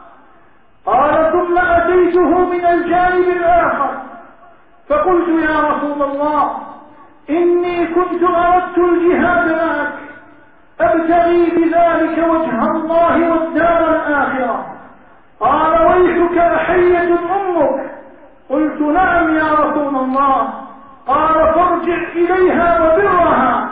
قال: ثم أتيته من الجانب الآخر فقلت: يا رسول الله، إني كنت أردت الجهاد معك أبتغي بذلك وجه الله والدار الآخرة. قال: ويحك أحية أمك؟ قلت: نعم يا رسول الله. قال: فارجع إليها وبرها.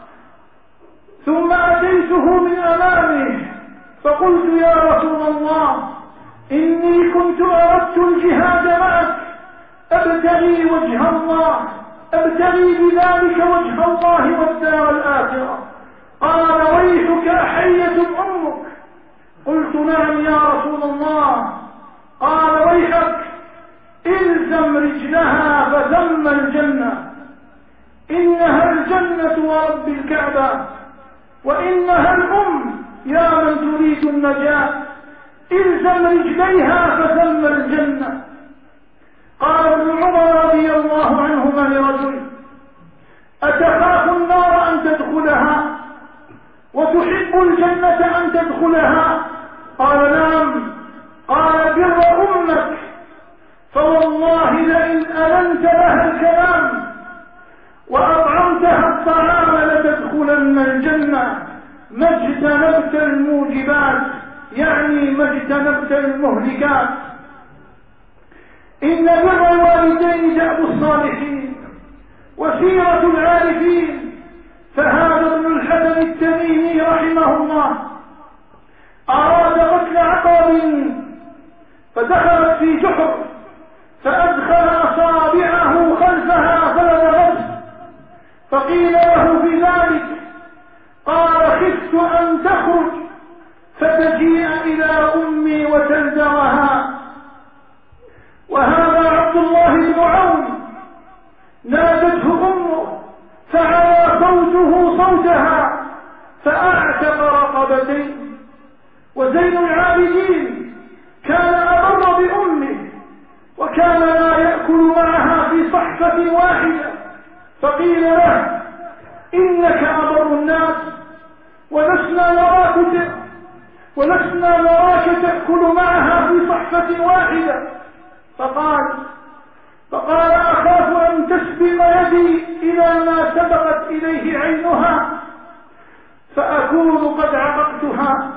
ثم أتيته من أمامه فقلت: يا رسول الله، إني كنت أردت الجهاد معك أبتغي وجه الله أبتغي بذلك وجه الله والدار الآخرة. قال: ويحك أحية أمك؟ قلت: نعم يا رسول الله. قال: ويحك إلزم رجلها فثم الجنة، إنها الجنة ورب الكعبة، وإنها الأم يا من تريد النجاة، إلزم رجليها فثم الجنة. قال ابن عمر رضي الله عنهما لرجل: أتخاف النار أن تدخلها وتحب الجنة أن تدخلها؟ قال: نعم. قال: بر أمك، فوالله لئن ألنت لها الكلام وأطعمتها الطعام لتدخلن الجنة ما اجتنبت الموجبات، يعني ما اجتنبت المهلكات. إن بر الوالدين دأب الصالحين وسيرة العارفين. فهذا ابن الحسن التميمي رحمه الله أراد قتل عقرب فدخلت في جحر فأدخل أصابعه خلفها فلم غرس، فقيل له في ذلك قال: خفت أن تخرج فتجيء إلى أمي وتلدغها. وهذا عبد الله بن عون نادته أمه فعلى صوته صوتها فأعتق رقبتين. وزين العابدين كان أبر بأمه صحفة واحدة، فقيل له إنك أبر الناس ولسنا نراك ولسنا نراك تأكل معها في صحفة واحدة. فقال فقال أخاف أن تسبق يدي إلى ما سبقت إليه عينها فأكون قد عققتها.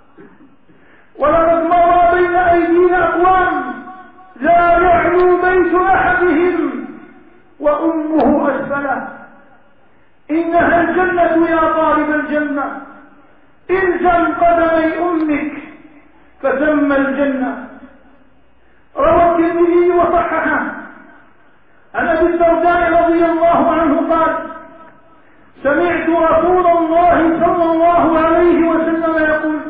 ولقد مر بين أيدينا أقوام لا يعلو بيت أحدهم وأمه أسفله، إنها الجنة يا طالب الجنة، إلزم قدمي أمك فثم الجنة. روى الترمذي وصححه عن أبي الدرداء رضي الله عنه قال سمعت رسول الله صلى الله عليه وسلم يقول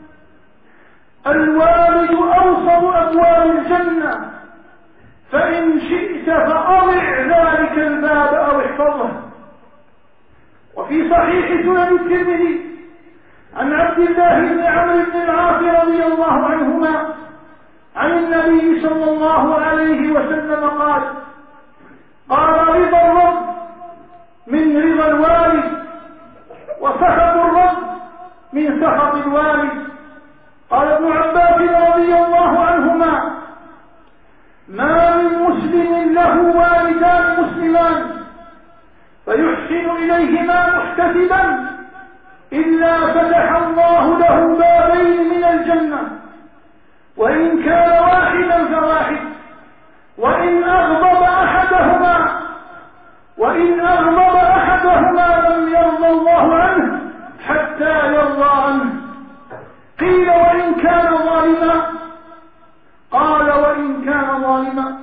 الوالد أوسط أبواب الجنة، فإن شئت فأضع ذلك الباب أو احفظه. وفي صحيح سنن الترمذي عن عبد الله بن عمرو بن العاص رضي الله عنهما عن النبي صلى الله عليه وسلم قال قال رضا الرب من رضا الوالد وسخط الرب من سخط الوالد. قال ابن عباس رضي الله عنهما ما من مسلم له والدان مسلمان فيحسن إليهما محتسبا إلا فتح الله له بابين من الجنة، وإن كان واحدا فواحد، وإن أغضب أحدهما وإن أغضب أحدهما لم يرضى الله عنه حتى يرضى عنه. قيل وإن كان ظالما؟ قال وإن كان ظالما.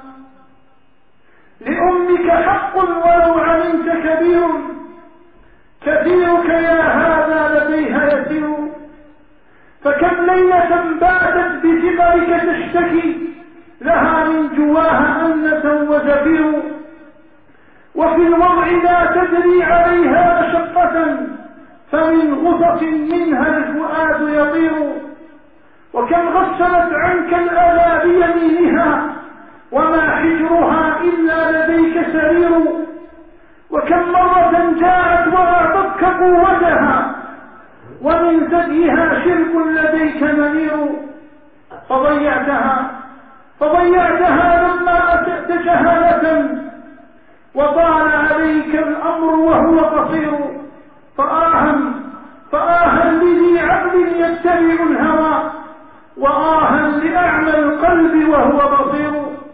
لأمك حق ولو علمت كبير، كثيرك يا هذا لديها يسير. فكم ليلة باتت بثمرك تشتكي لها من جواها أنة وزفير، وفي الوضع لا تدري عليها مشقة فمن غصص منها الفؤاد يطير. وكم غسلت عنك الأذى بيمينها وما حجرها إلا لديك سرير. وكم مرة جاءت وأعطتك قوتها ومن ثديها شرك لديك منير. فضيعتها فضيعتها لما أتأت جهالة وطال عليك الأمر وهو قصير. فآها فآها لذي عقل يتبع الهوى وآها لأعمى القلب وهو بصير.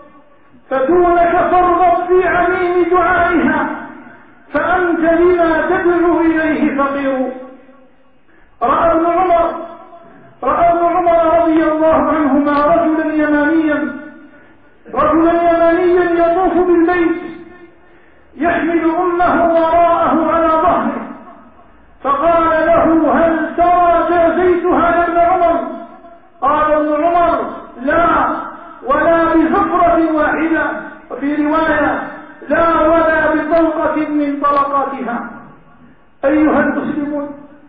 فدونك فارغب في عميم دعائها فأنت لما تدعو إليه فقير. رأى ابن عمر رأى ابن عمر رضي الله عنهما رجلا يمانيا رجلا يمانيا يطوف بالبيت يحمل أمه وراءه على ظهره، فقال له هل ترى جازيتها يا ابن عمر؟ قال ابن عمر لا ولا بزفرة واحدة، وفي رواية لا ولا بطلقة من طلقاتها. أيها المسلمون،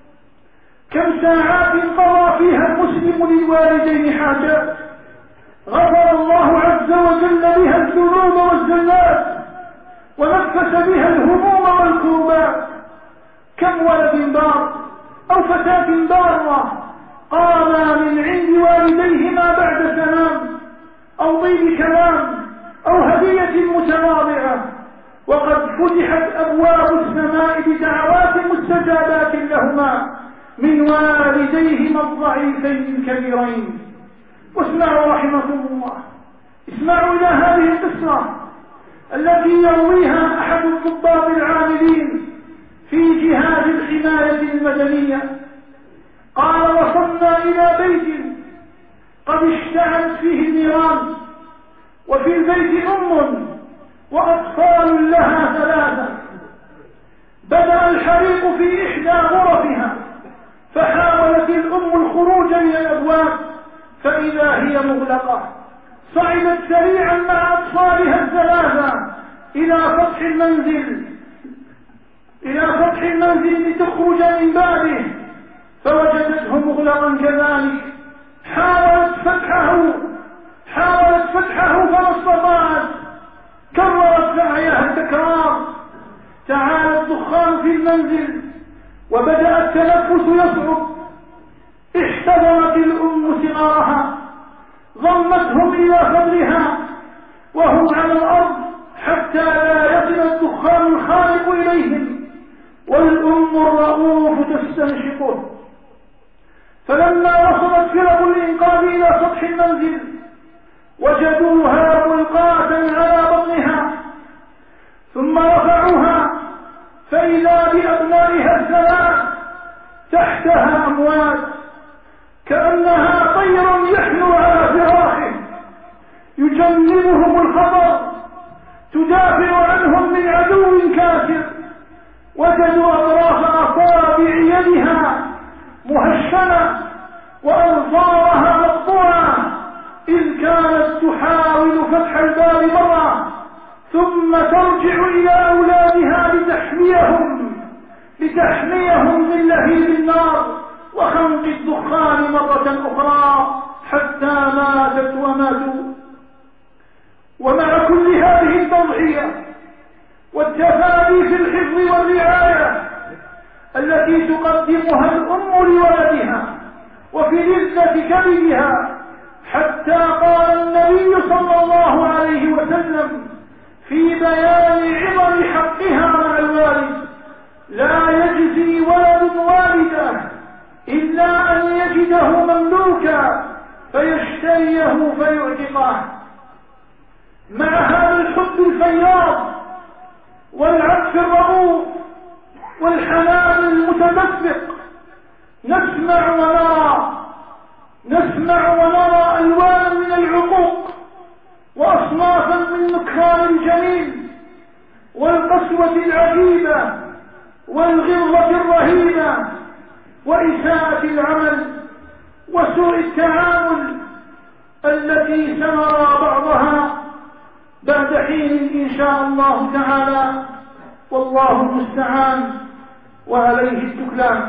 كم ساعات قضى فيها المسلم للوالدين حاجات غفر الله عز وجل بها الذنوب والزلات ونفس بها الهموم والكربات. كم ولد بار أو فتاة بارة قاما من عند والديهما بعد سلام أو طيب كلام أو هدية متواضعة، وقد فتحت أبواب السماء بدعوات مستجابات لهما من والديهما الضعيفين الكبيرين. واسمعوا رحمكم الله، اسمعوا إلى هذه القصة التي يرويها أحد الضباط العاملين في جهاز الحماية المدنية. قال وصلنا إلى بيت قد اشتعلت فيه النيران، وفي البيت أم وأطفال لها ثلاثة. بدأ الحريق في إحدى غرفها فحاولت الأم الخروج من الأبواب فإذا هي مغلقة. صعدت سريعا مع أطفالها الثلاثة إلى سطح المنزل إلى سطح المنزل لتخرج من بابه فوجدته مغلقا كذلك. حاولت فتحه حاولت فتحه فما استطاعت، كررت سعيها في المنزل وبدأ التنفس يصعب احتضنت الأم صغارها ضمتهم إلى صدرها وهم على الأرض حتى لا يصل الدخان الخانق إليهم والأم الرؤوف تستنشقه. فلما وصلت فرق الإنقاذ إلى سطح المنزل وجدوها ملقاة على بطنها ثم رفعوها فإذا بأبنائها الثلاث تحتها أموات كأنها طير يحلو على فراشه يجنبهم الخطر تدافع عنهم من عدو كافر. وجدوا أطراف أصابع يدها مهشمة وأنصارها مقطوعة إذ كانت تحاول فتح الباب مرة ثم ترجع إلى أولادها لتحميهم لتحميهم من لهيب النار وخنق الدخان مرة أخرى حتى ماتت وماتوا. ومع كل هذه التضحية والتفاني في الحفظ والرعاية التي تقدمها الأم لولدها وفي لذة كبدها حتى قال النبي صلى الله عليه وسلم في بيان عظم حقها مع الوالد: لا يجزي ولد والده إلا أن يجده مملوكا فيشتريه فيعتقه. مع هذا الحب الفياض والعطف الرؤوف والحنان المتدفق نسمع ونرى نسمع ونرى ألوانا من العقوق وأصنافا من نكران الجميل والقسوة العجيبة والغلظة الرهيبة وإساءة العمل وسوء التعامل التي سنرى بعضها بعد حين إن شاء الله تعالى، والله المستعان وعليه التكلان.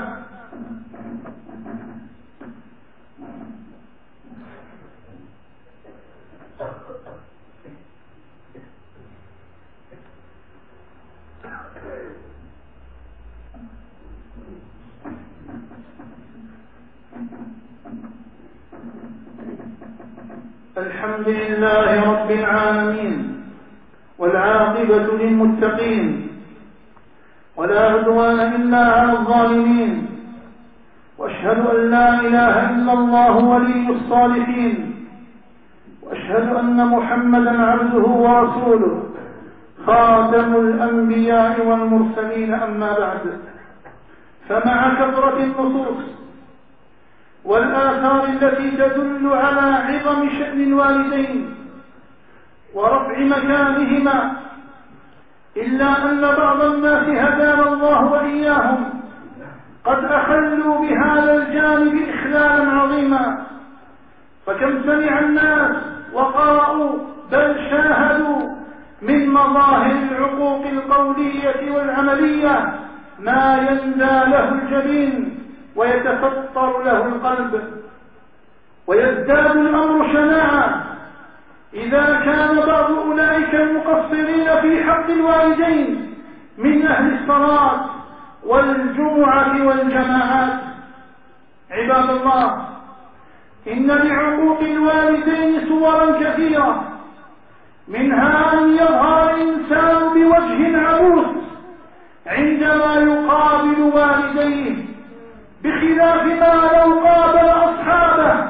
الحمد لله رب العالمين والعاقبة للمتقين ولا عدوان إلا على الظالمين، وأشهد أن لا إله إلا الله ولي الصالحين، وأشهد أن محمدا عبده ورسوله خاتم الأنبياء والمرسلين. أما بعد، فمع كثرة النصوص والآثار التي تدل على عظم شأن الوالدين ورفع مكانهما، إلا أن بعض الناس هدانا الله وإياهم قد أخلوا بهذا الجانب إخلالا عظيما. فكم سمع الناس وقرأوا بل شاهدوا من مظاهر العقوق القولية والعملية ما يندى له الجبين ويتفطر له القلب، ويزداد الأمر شناعا إذا كان بعض أولئك المقصرين في حق الوالدين من أهل الصلاة والجمعة والجماعات. عباد الله، إن لعقوق الوالدين صورا كثيرة، منها أن يظهر الإنسان بوجه عبوس عندما يقابل والديه، بخلاف ما لو قابل أصحابه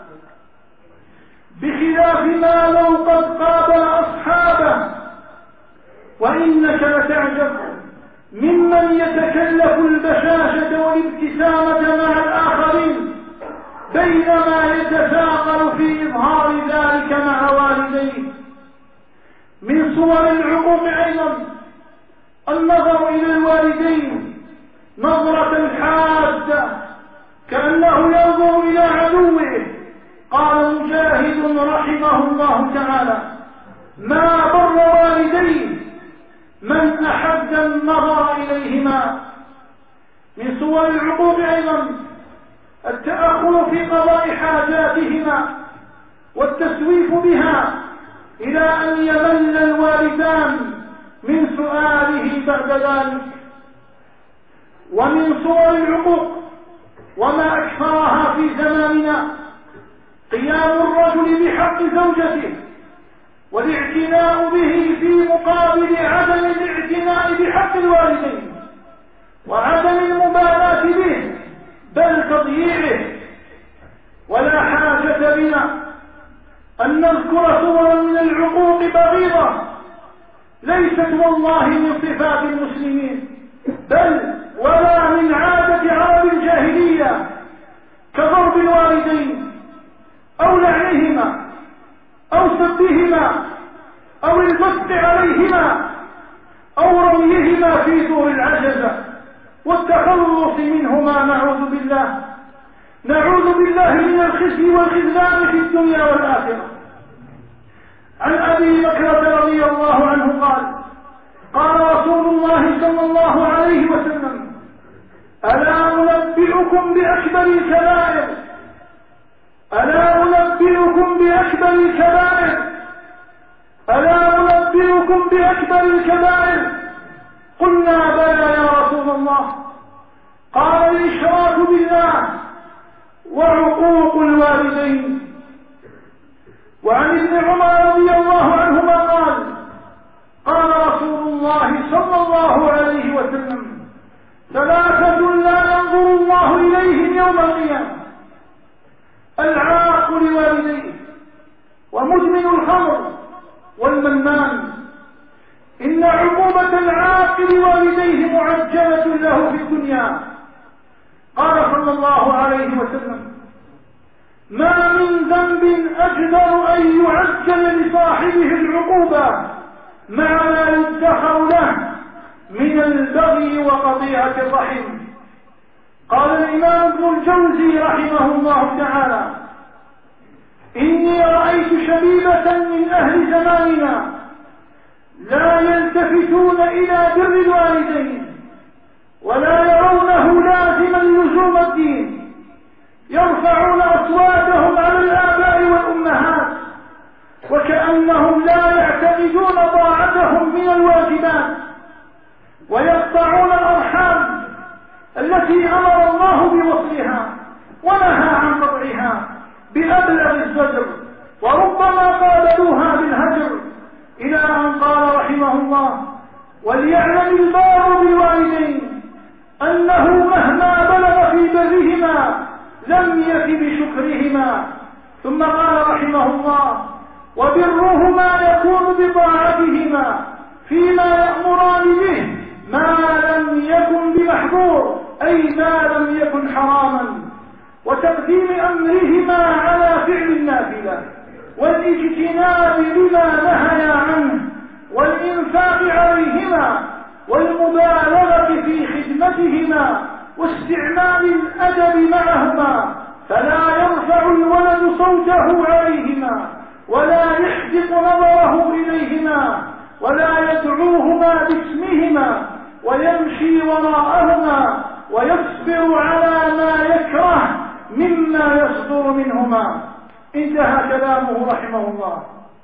بخلاف ما لو قد قابل أصحابه. وإنك لتعجب ممن يتكلف البشاشة والابتسامة مع الآخرين بينما يتساقل في إظهار ذلك مع والديه. من صور العقوق أيضا النظر إلى الوالدين نظرة حادة كأنه ينظر إلى عدوه. قال مجاهد رحمه الله تعالى: ما بر والديه من أحب النظر إليهما. من صور العقوق أيضا التأخر في قضاء حاجاتهما والتسويف بها إلى أن يمل الوالدان من سؤاله بعد ذلك. ومن صور العقوق وما أكثرها في زماننا قيام الرجل بحق زوجته والاعتناء به في مقابل عدم الاعتناء بحق الوالدين وعدم المبالاة به بل تضييعه. ولا حاجة بنا أن نذكر صورا من العقوق بغيضة ليست والله من صفات المسلمين بل ولا من عادة عرب الجاهلية كضرب الوالدين أو لعنهما أو سبهما أو البث عليهما أو رميهما في دور العجزة والتخلص منهما. نعوذ بالله نعوذ بالله من الخزي والخذلان في الدنيا والآخرة. عن أبي بكر رضي الله عنه قال قال رسول الله صلى الله عليه وسلم ألا أنبئكم بأكبر الكبائر ألا أنبئكم بأكبر الكبائر ألا أنبئكم بأكبر الكبائر قلنا بلى يا رسول الله قال الإشراك بالله وعقوق الوالدين. وعن ابن عمر رضي الله عنهما قال قال رسول الله صلى الله عليه وسلم ثلاثة لا ينظر الله إليهم يوم القيامة العاق لوالديه ومدمن الخمر والمنان. إن عقوبة العاق لوالديه معجلة له في الدنيا. قال صلى الله عليه وسلم ما من ذنب أجدر أن يعجل لصاحبه العقوبة مع ما يدخر له من البغي وقطيعة الرحم. قال الإمام ابن الجوزي رحمه الله تعالى إني رأيت شبيبة من أهل زماننا لا يلتفتون إلى بر الوالدين ولا يرونه لازما لزوم الدين يرفعون أصواتهم على الآباء والأمهات وكأنهم لا يعتقدون طاعتهم من الواجبات ويقطعون الأرحام التي أمر الله بوصلها ونهى عن قطعها بأبلغ الزجر وربما قابلوها بالهجر إلى أن قال رحمه الله وليعلم البار بالوالدين أنه مهما بلغ في برهما لم يف بشكرهما. ثم قال رحمه الله وبرهما يكون بطاعتهما فيما يأمران به ما لم يكن بمحظور أي ما لم يكن حراما وتقديم أمرهما على فعل النافلة والاجتناب لما نهيا عنه والإنفاق عليهما والمبالغة في خدمتهما واستعمال الأدب معهما فلا يرفع الولد صوته عليهما ولا يحدق نظره إليهما ولا يدعوهما باسمهما ويمشي وراءهما ويصبر على ما يكره مما يصدر منهما. انتهى كلامه رحمه الله.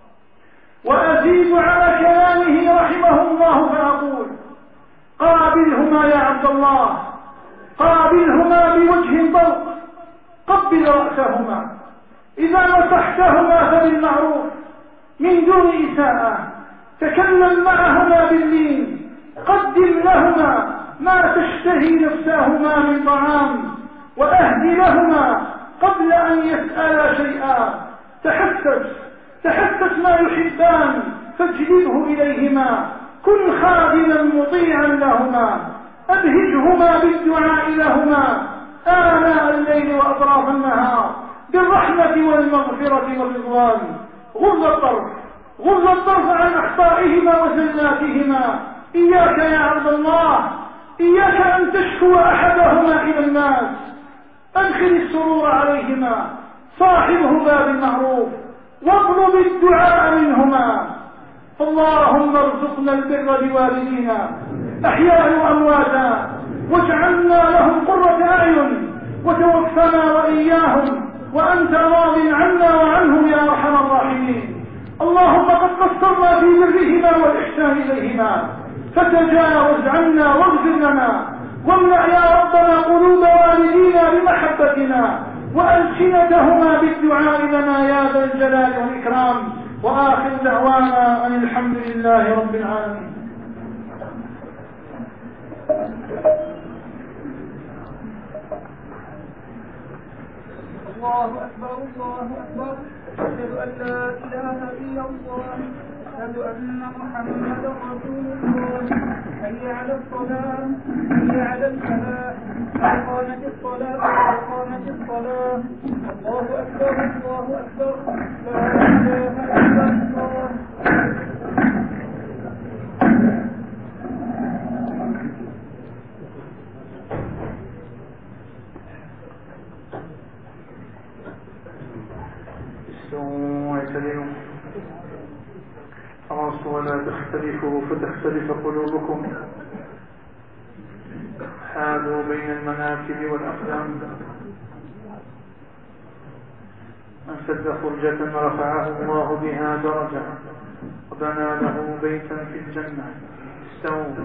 وأزيد على كلامه رحمه الله فأقول قابلهما يا عبد الله قابلهما بوجه طلق قبل رأسهما إذا نصحتهما فبالمعروف من دون إساءة تكلم معهما باللين قدم لهما ما تشتهي نفسهما من طعام وأهد لهما قبل أن يسألا شيئا تحسس تحسس ما يحبان فاجلبه إليهما كن خادما مطيعا لهما أبهجهما بالدعاء لهما آناء الليل وأطراف النهار بالرحمة والمغفرة والرضوان. غض الطرف غض الطرف عن أخطائهما وزلاتهما. إياك يا عبد الله إياك أن تشكو أحدهما إلى الناس أدخل السرور عليهما صاحبهما بالمعروف واطلب الدعاء منهما. اللهم ارزقنا البر بوالدينا أحياء وأمواتا واجعلنا لهم قرة أعين وتوفنا وإياهم وأنت راض عنا وعنهم يا أرحم الراحمين. اللهم قد قصرنا في برهما والإحسان إليهما فتجاوز عنا واغفر لنا واملأ يا ربنا قلوب والدينا بمحبتنا وألسنتهما بالدعاء لنا يا ذا الجلال والإكرام. وآخر دعوانا أن الحمد لله رب العالمين. الله أكبر الله أكبر. أشهد أن لا إله إلا الله. أشهد أن محمدا رسول الله. حي على الصلاة حي على الفلاح. قد قامت الصلاة قد قامت الصلاة. الله أكبر الله أكبر. لا إله إلا الله. واعتدلوا خلاص ولا تختلفوا فتختلف قلوبكم. حاذوا بين المناكب والأقدام. من سد فرجة رفعه الله بها درجة وبنى له بيتا في الجنة. استووا.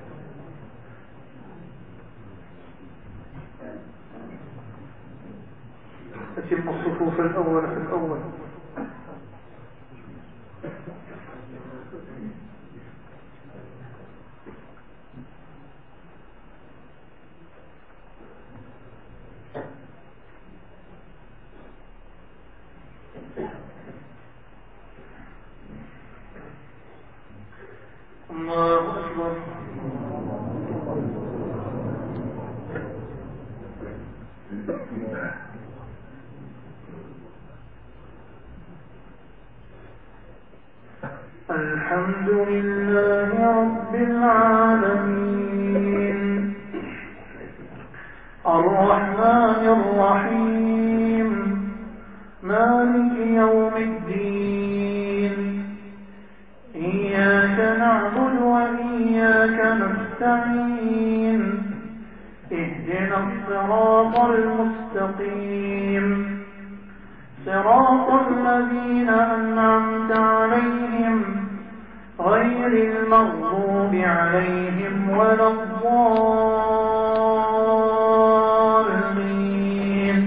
أتم الصفوف الأول في الأول. الله أكبر. الحمد لله رب العالمين الرحمن الرحيم مالك يوم الدين. إياك نعبد وإياك نستعين. اهدنا الصراط المستقيم صراط الذين أنعمت عليهم غير المغضوب عليهم ولا الضالين.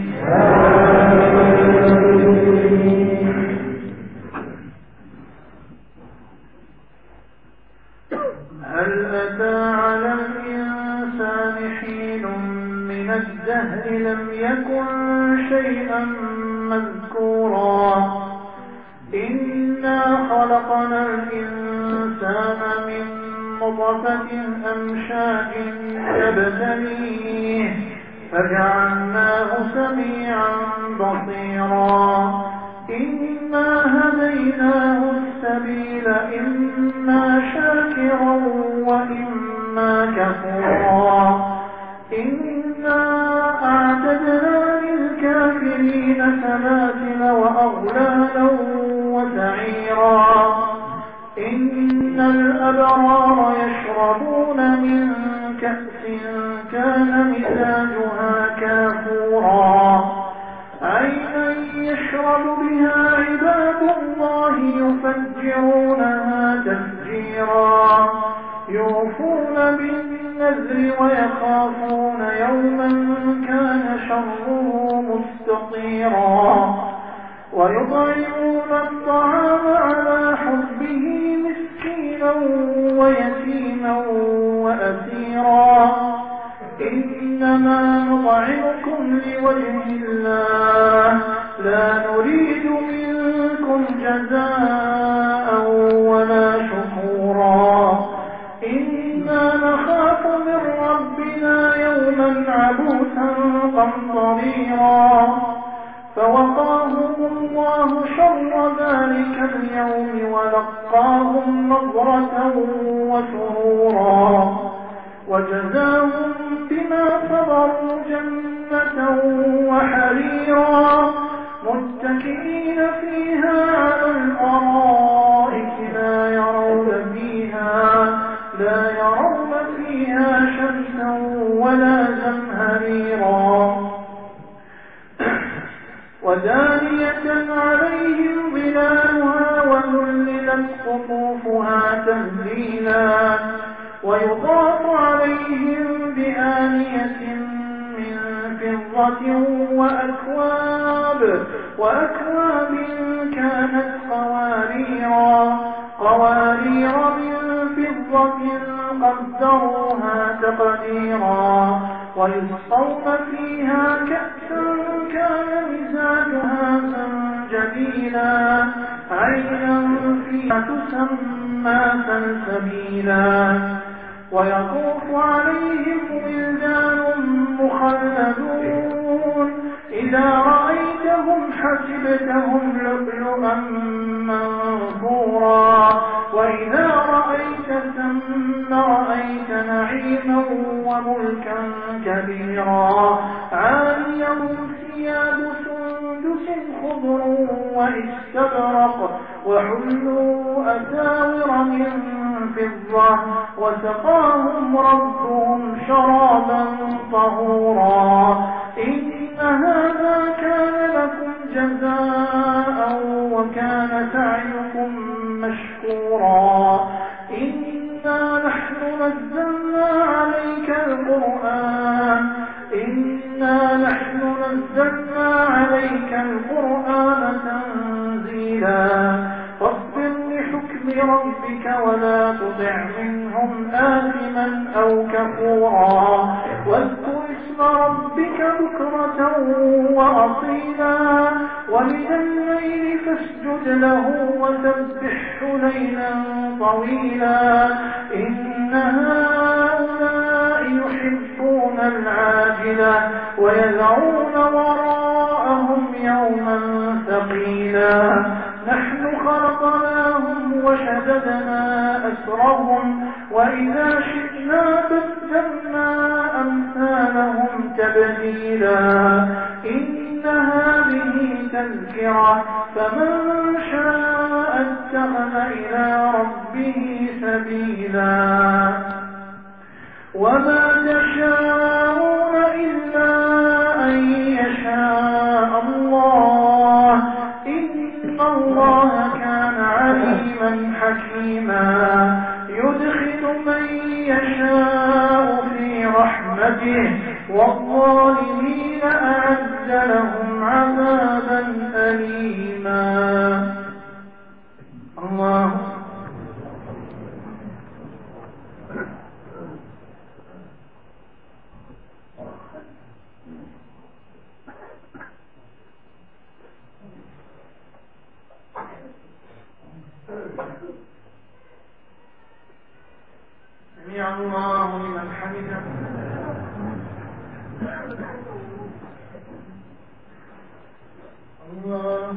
هل أتى على الإنسان حين من الدهر لم يكن شيئا مذكورا. إنا خلقنا الإنسان من نطفة أمشاج نبتليه فجعلناه سميعا بصيرا. إنا هديناه السبيل إما شاكرا وإما كفورا. إنا أعتدنا للكافرين سلاسل وأغلالا وسعيرا. إن الأبرار يشربون من كأس كان مزاجها كافورا. عينا يشرب بها عباد الله يفجرونها تفجيرا. يوفون بالنذر ويخافون يوما كان شره مستطيرا. ويطعمون الطعام على حبه مسكينا ويتيما وأسيرا. إنما نطعمكم لوجه الله لا نريد منكم جزاء ولا شكورا. إنا نخاف من ربنا يوما عبوسا قمطريرا. فوقاهم الله شر ذلك اليوم ولقاهم نضرة وسرورا. وجزاهم بما صبروا جنة وحريرا. متكئين فيها على الأرائك لا يرون فيها لا يرون فيها شمسا ولا زمهريرا. ودانية عليهم ظلالها وذللت قطوفها تذليلا. ويضاف عليهم بآيات وأكواب وأكواب كانت قواريرا قوارير من فضة قدروها تقديرا ويسقون فيها كأسا كان مزاجها زنجبيلا عينا فيها تسمى سلسبيلا ويطوف عليهم ولدان مخلدون إذا رأيتهم حسبتهم لؤلؤا منثورا وإذا رأيت ثم رأيت نعيما وملكا كبيرا عاليهم ثياب سندس خضر واستبرق وحلوا أساور من فضة وسقاهم ربهم شرابا طهورا إن هذا كان لكم جزاء وكان سعيكم مشكورا إنا نحن نزلنا عليك القرآن إنا نحن نزلنا عليك القرآن تنزيلا فاصبر لحكم ربك ولا تطع منهم آثما أو كفورا واذكر اسم ربك بكرة وأصيلا ومن الليل فاسجد له وسبحه ليلا طويلا إن هؤلاء يحبون العاجلة ويذرون وراءهم يوما ثقيلا نحن خلقناهم وشددنا أسرهم وإذا شئنا بدلنا أمثالهم تبديلا إن هذه تذكرة فمن شاء اتخذ إلى ربه سبيلا وما تشاءون إلا أن يشاء الله إن الله كان عليما حكيما يدخل من يشاء في رحمته والظالمين أعد لهم عذابا أليما الله سمع الله لمن حمده الله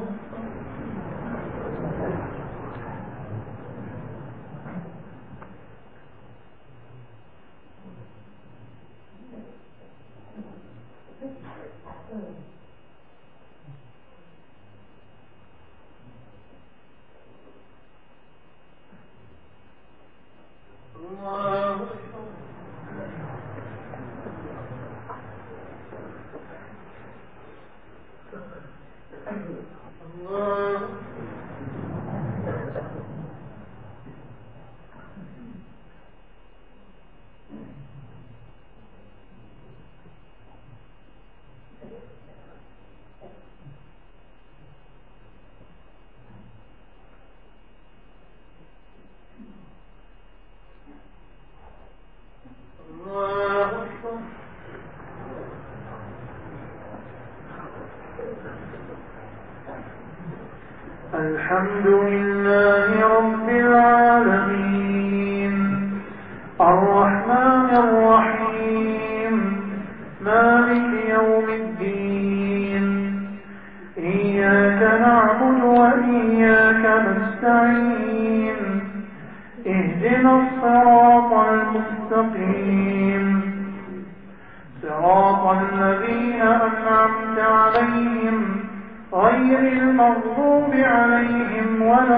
الحمد لله رب العالمين الرحمن الرحيم مالك يوم الدين إياك نعبد وإياك نستعين اهدنا الصراط المستقيم صراط الذين أنعمت عليهم غير المغضوب عليهم ولا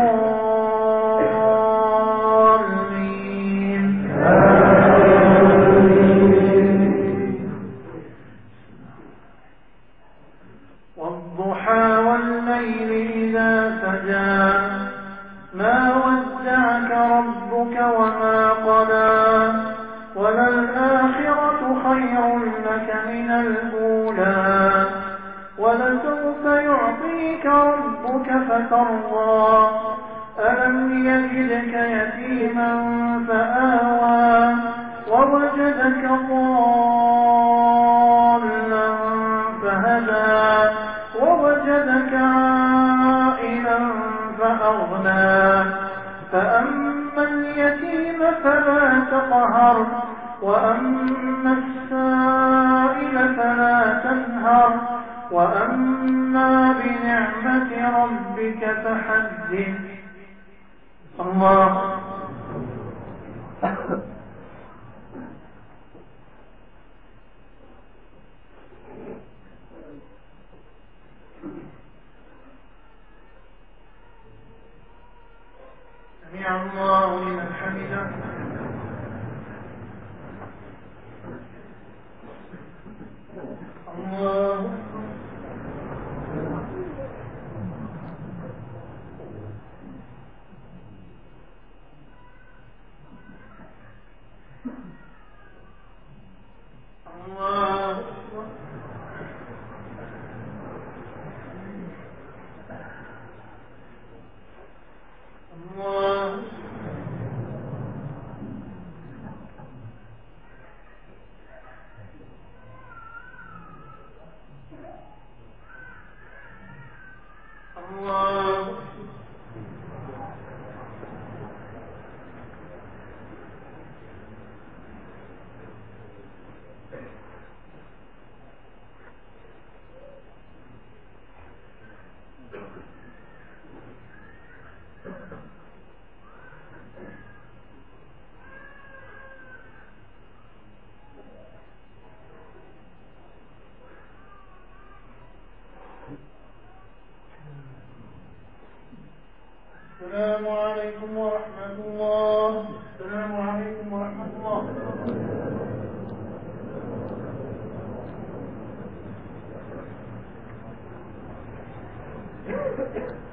الضالين والضحى والليل إذا سجى ما ودعك ربك وما قلى وللآخرة خير لك من الأولى فترضى ألم يجدك يتيما فآوى ووجدك ضالا فهدى ووجدك عائلا فأغنى فأما اليتيم فلا تقهر وأما السائل فلا تنهر وأما بنعمة ربك فحدث. الله سمع الله لمن حمده. الله الله الله الله السلام عليكم ورحمة الله. السلام عليكم ورحمة الله.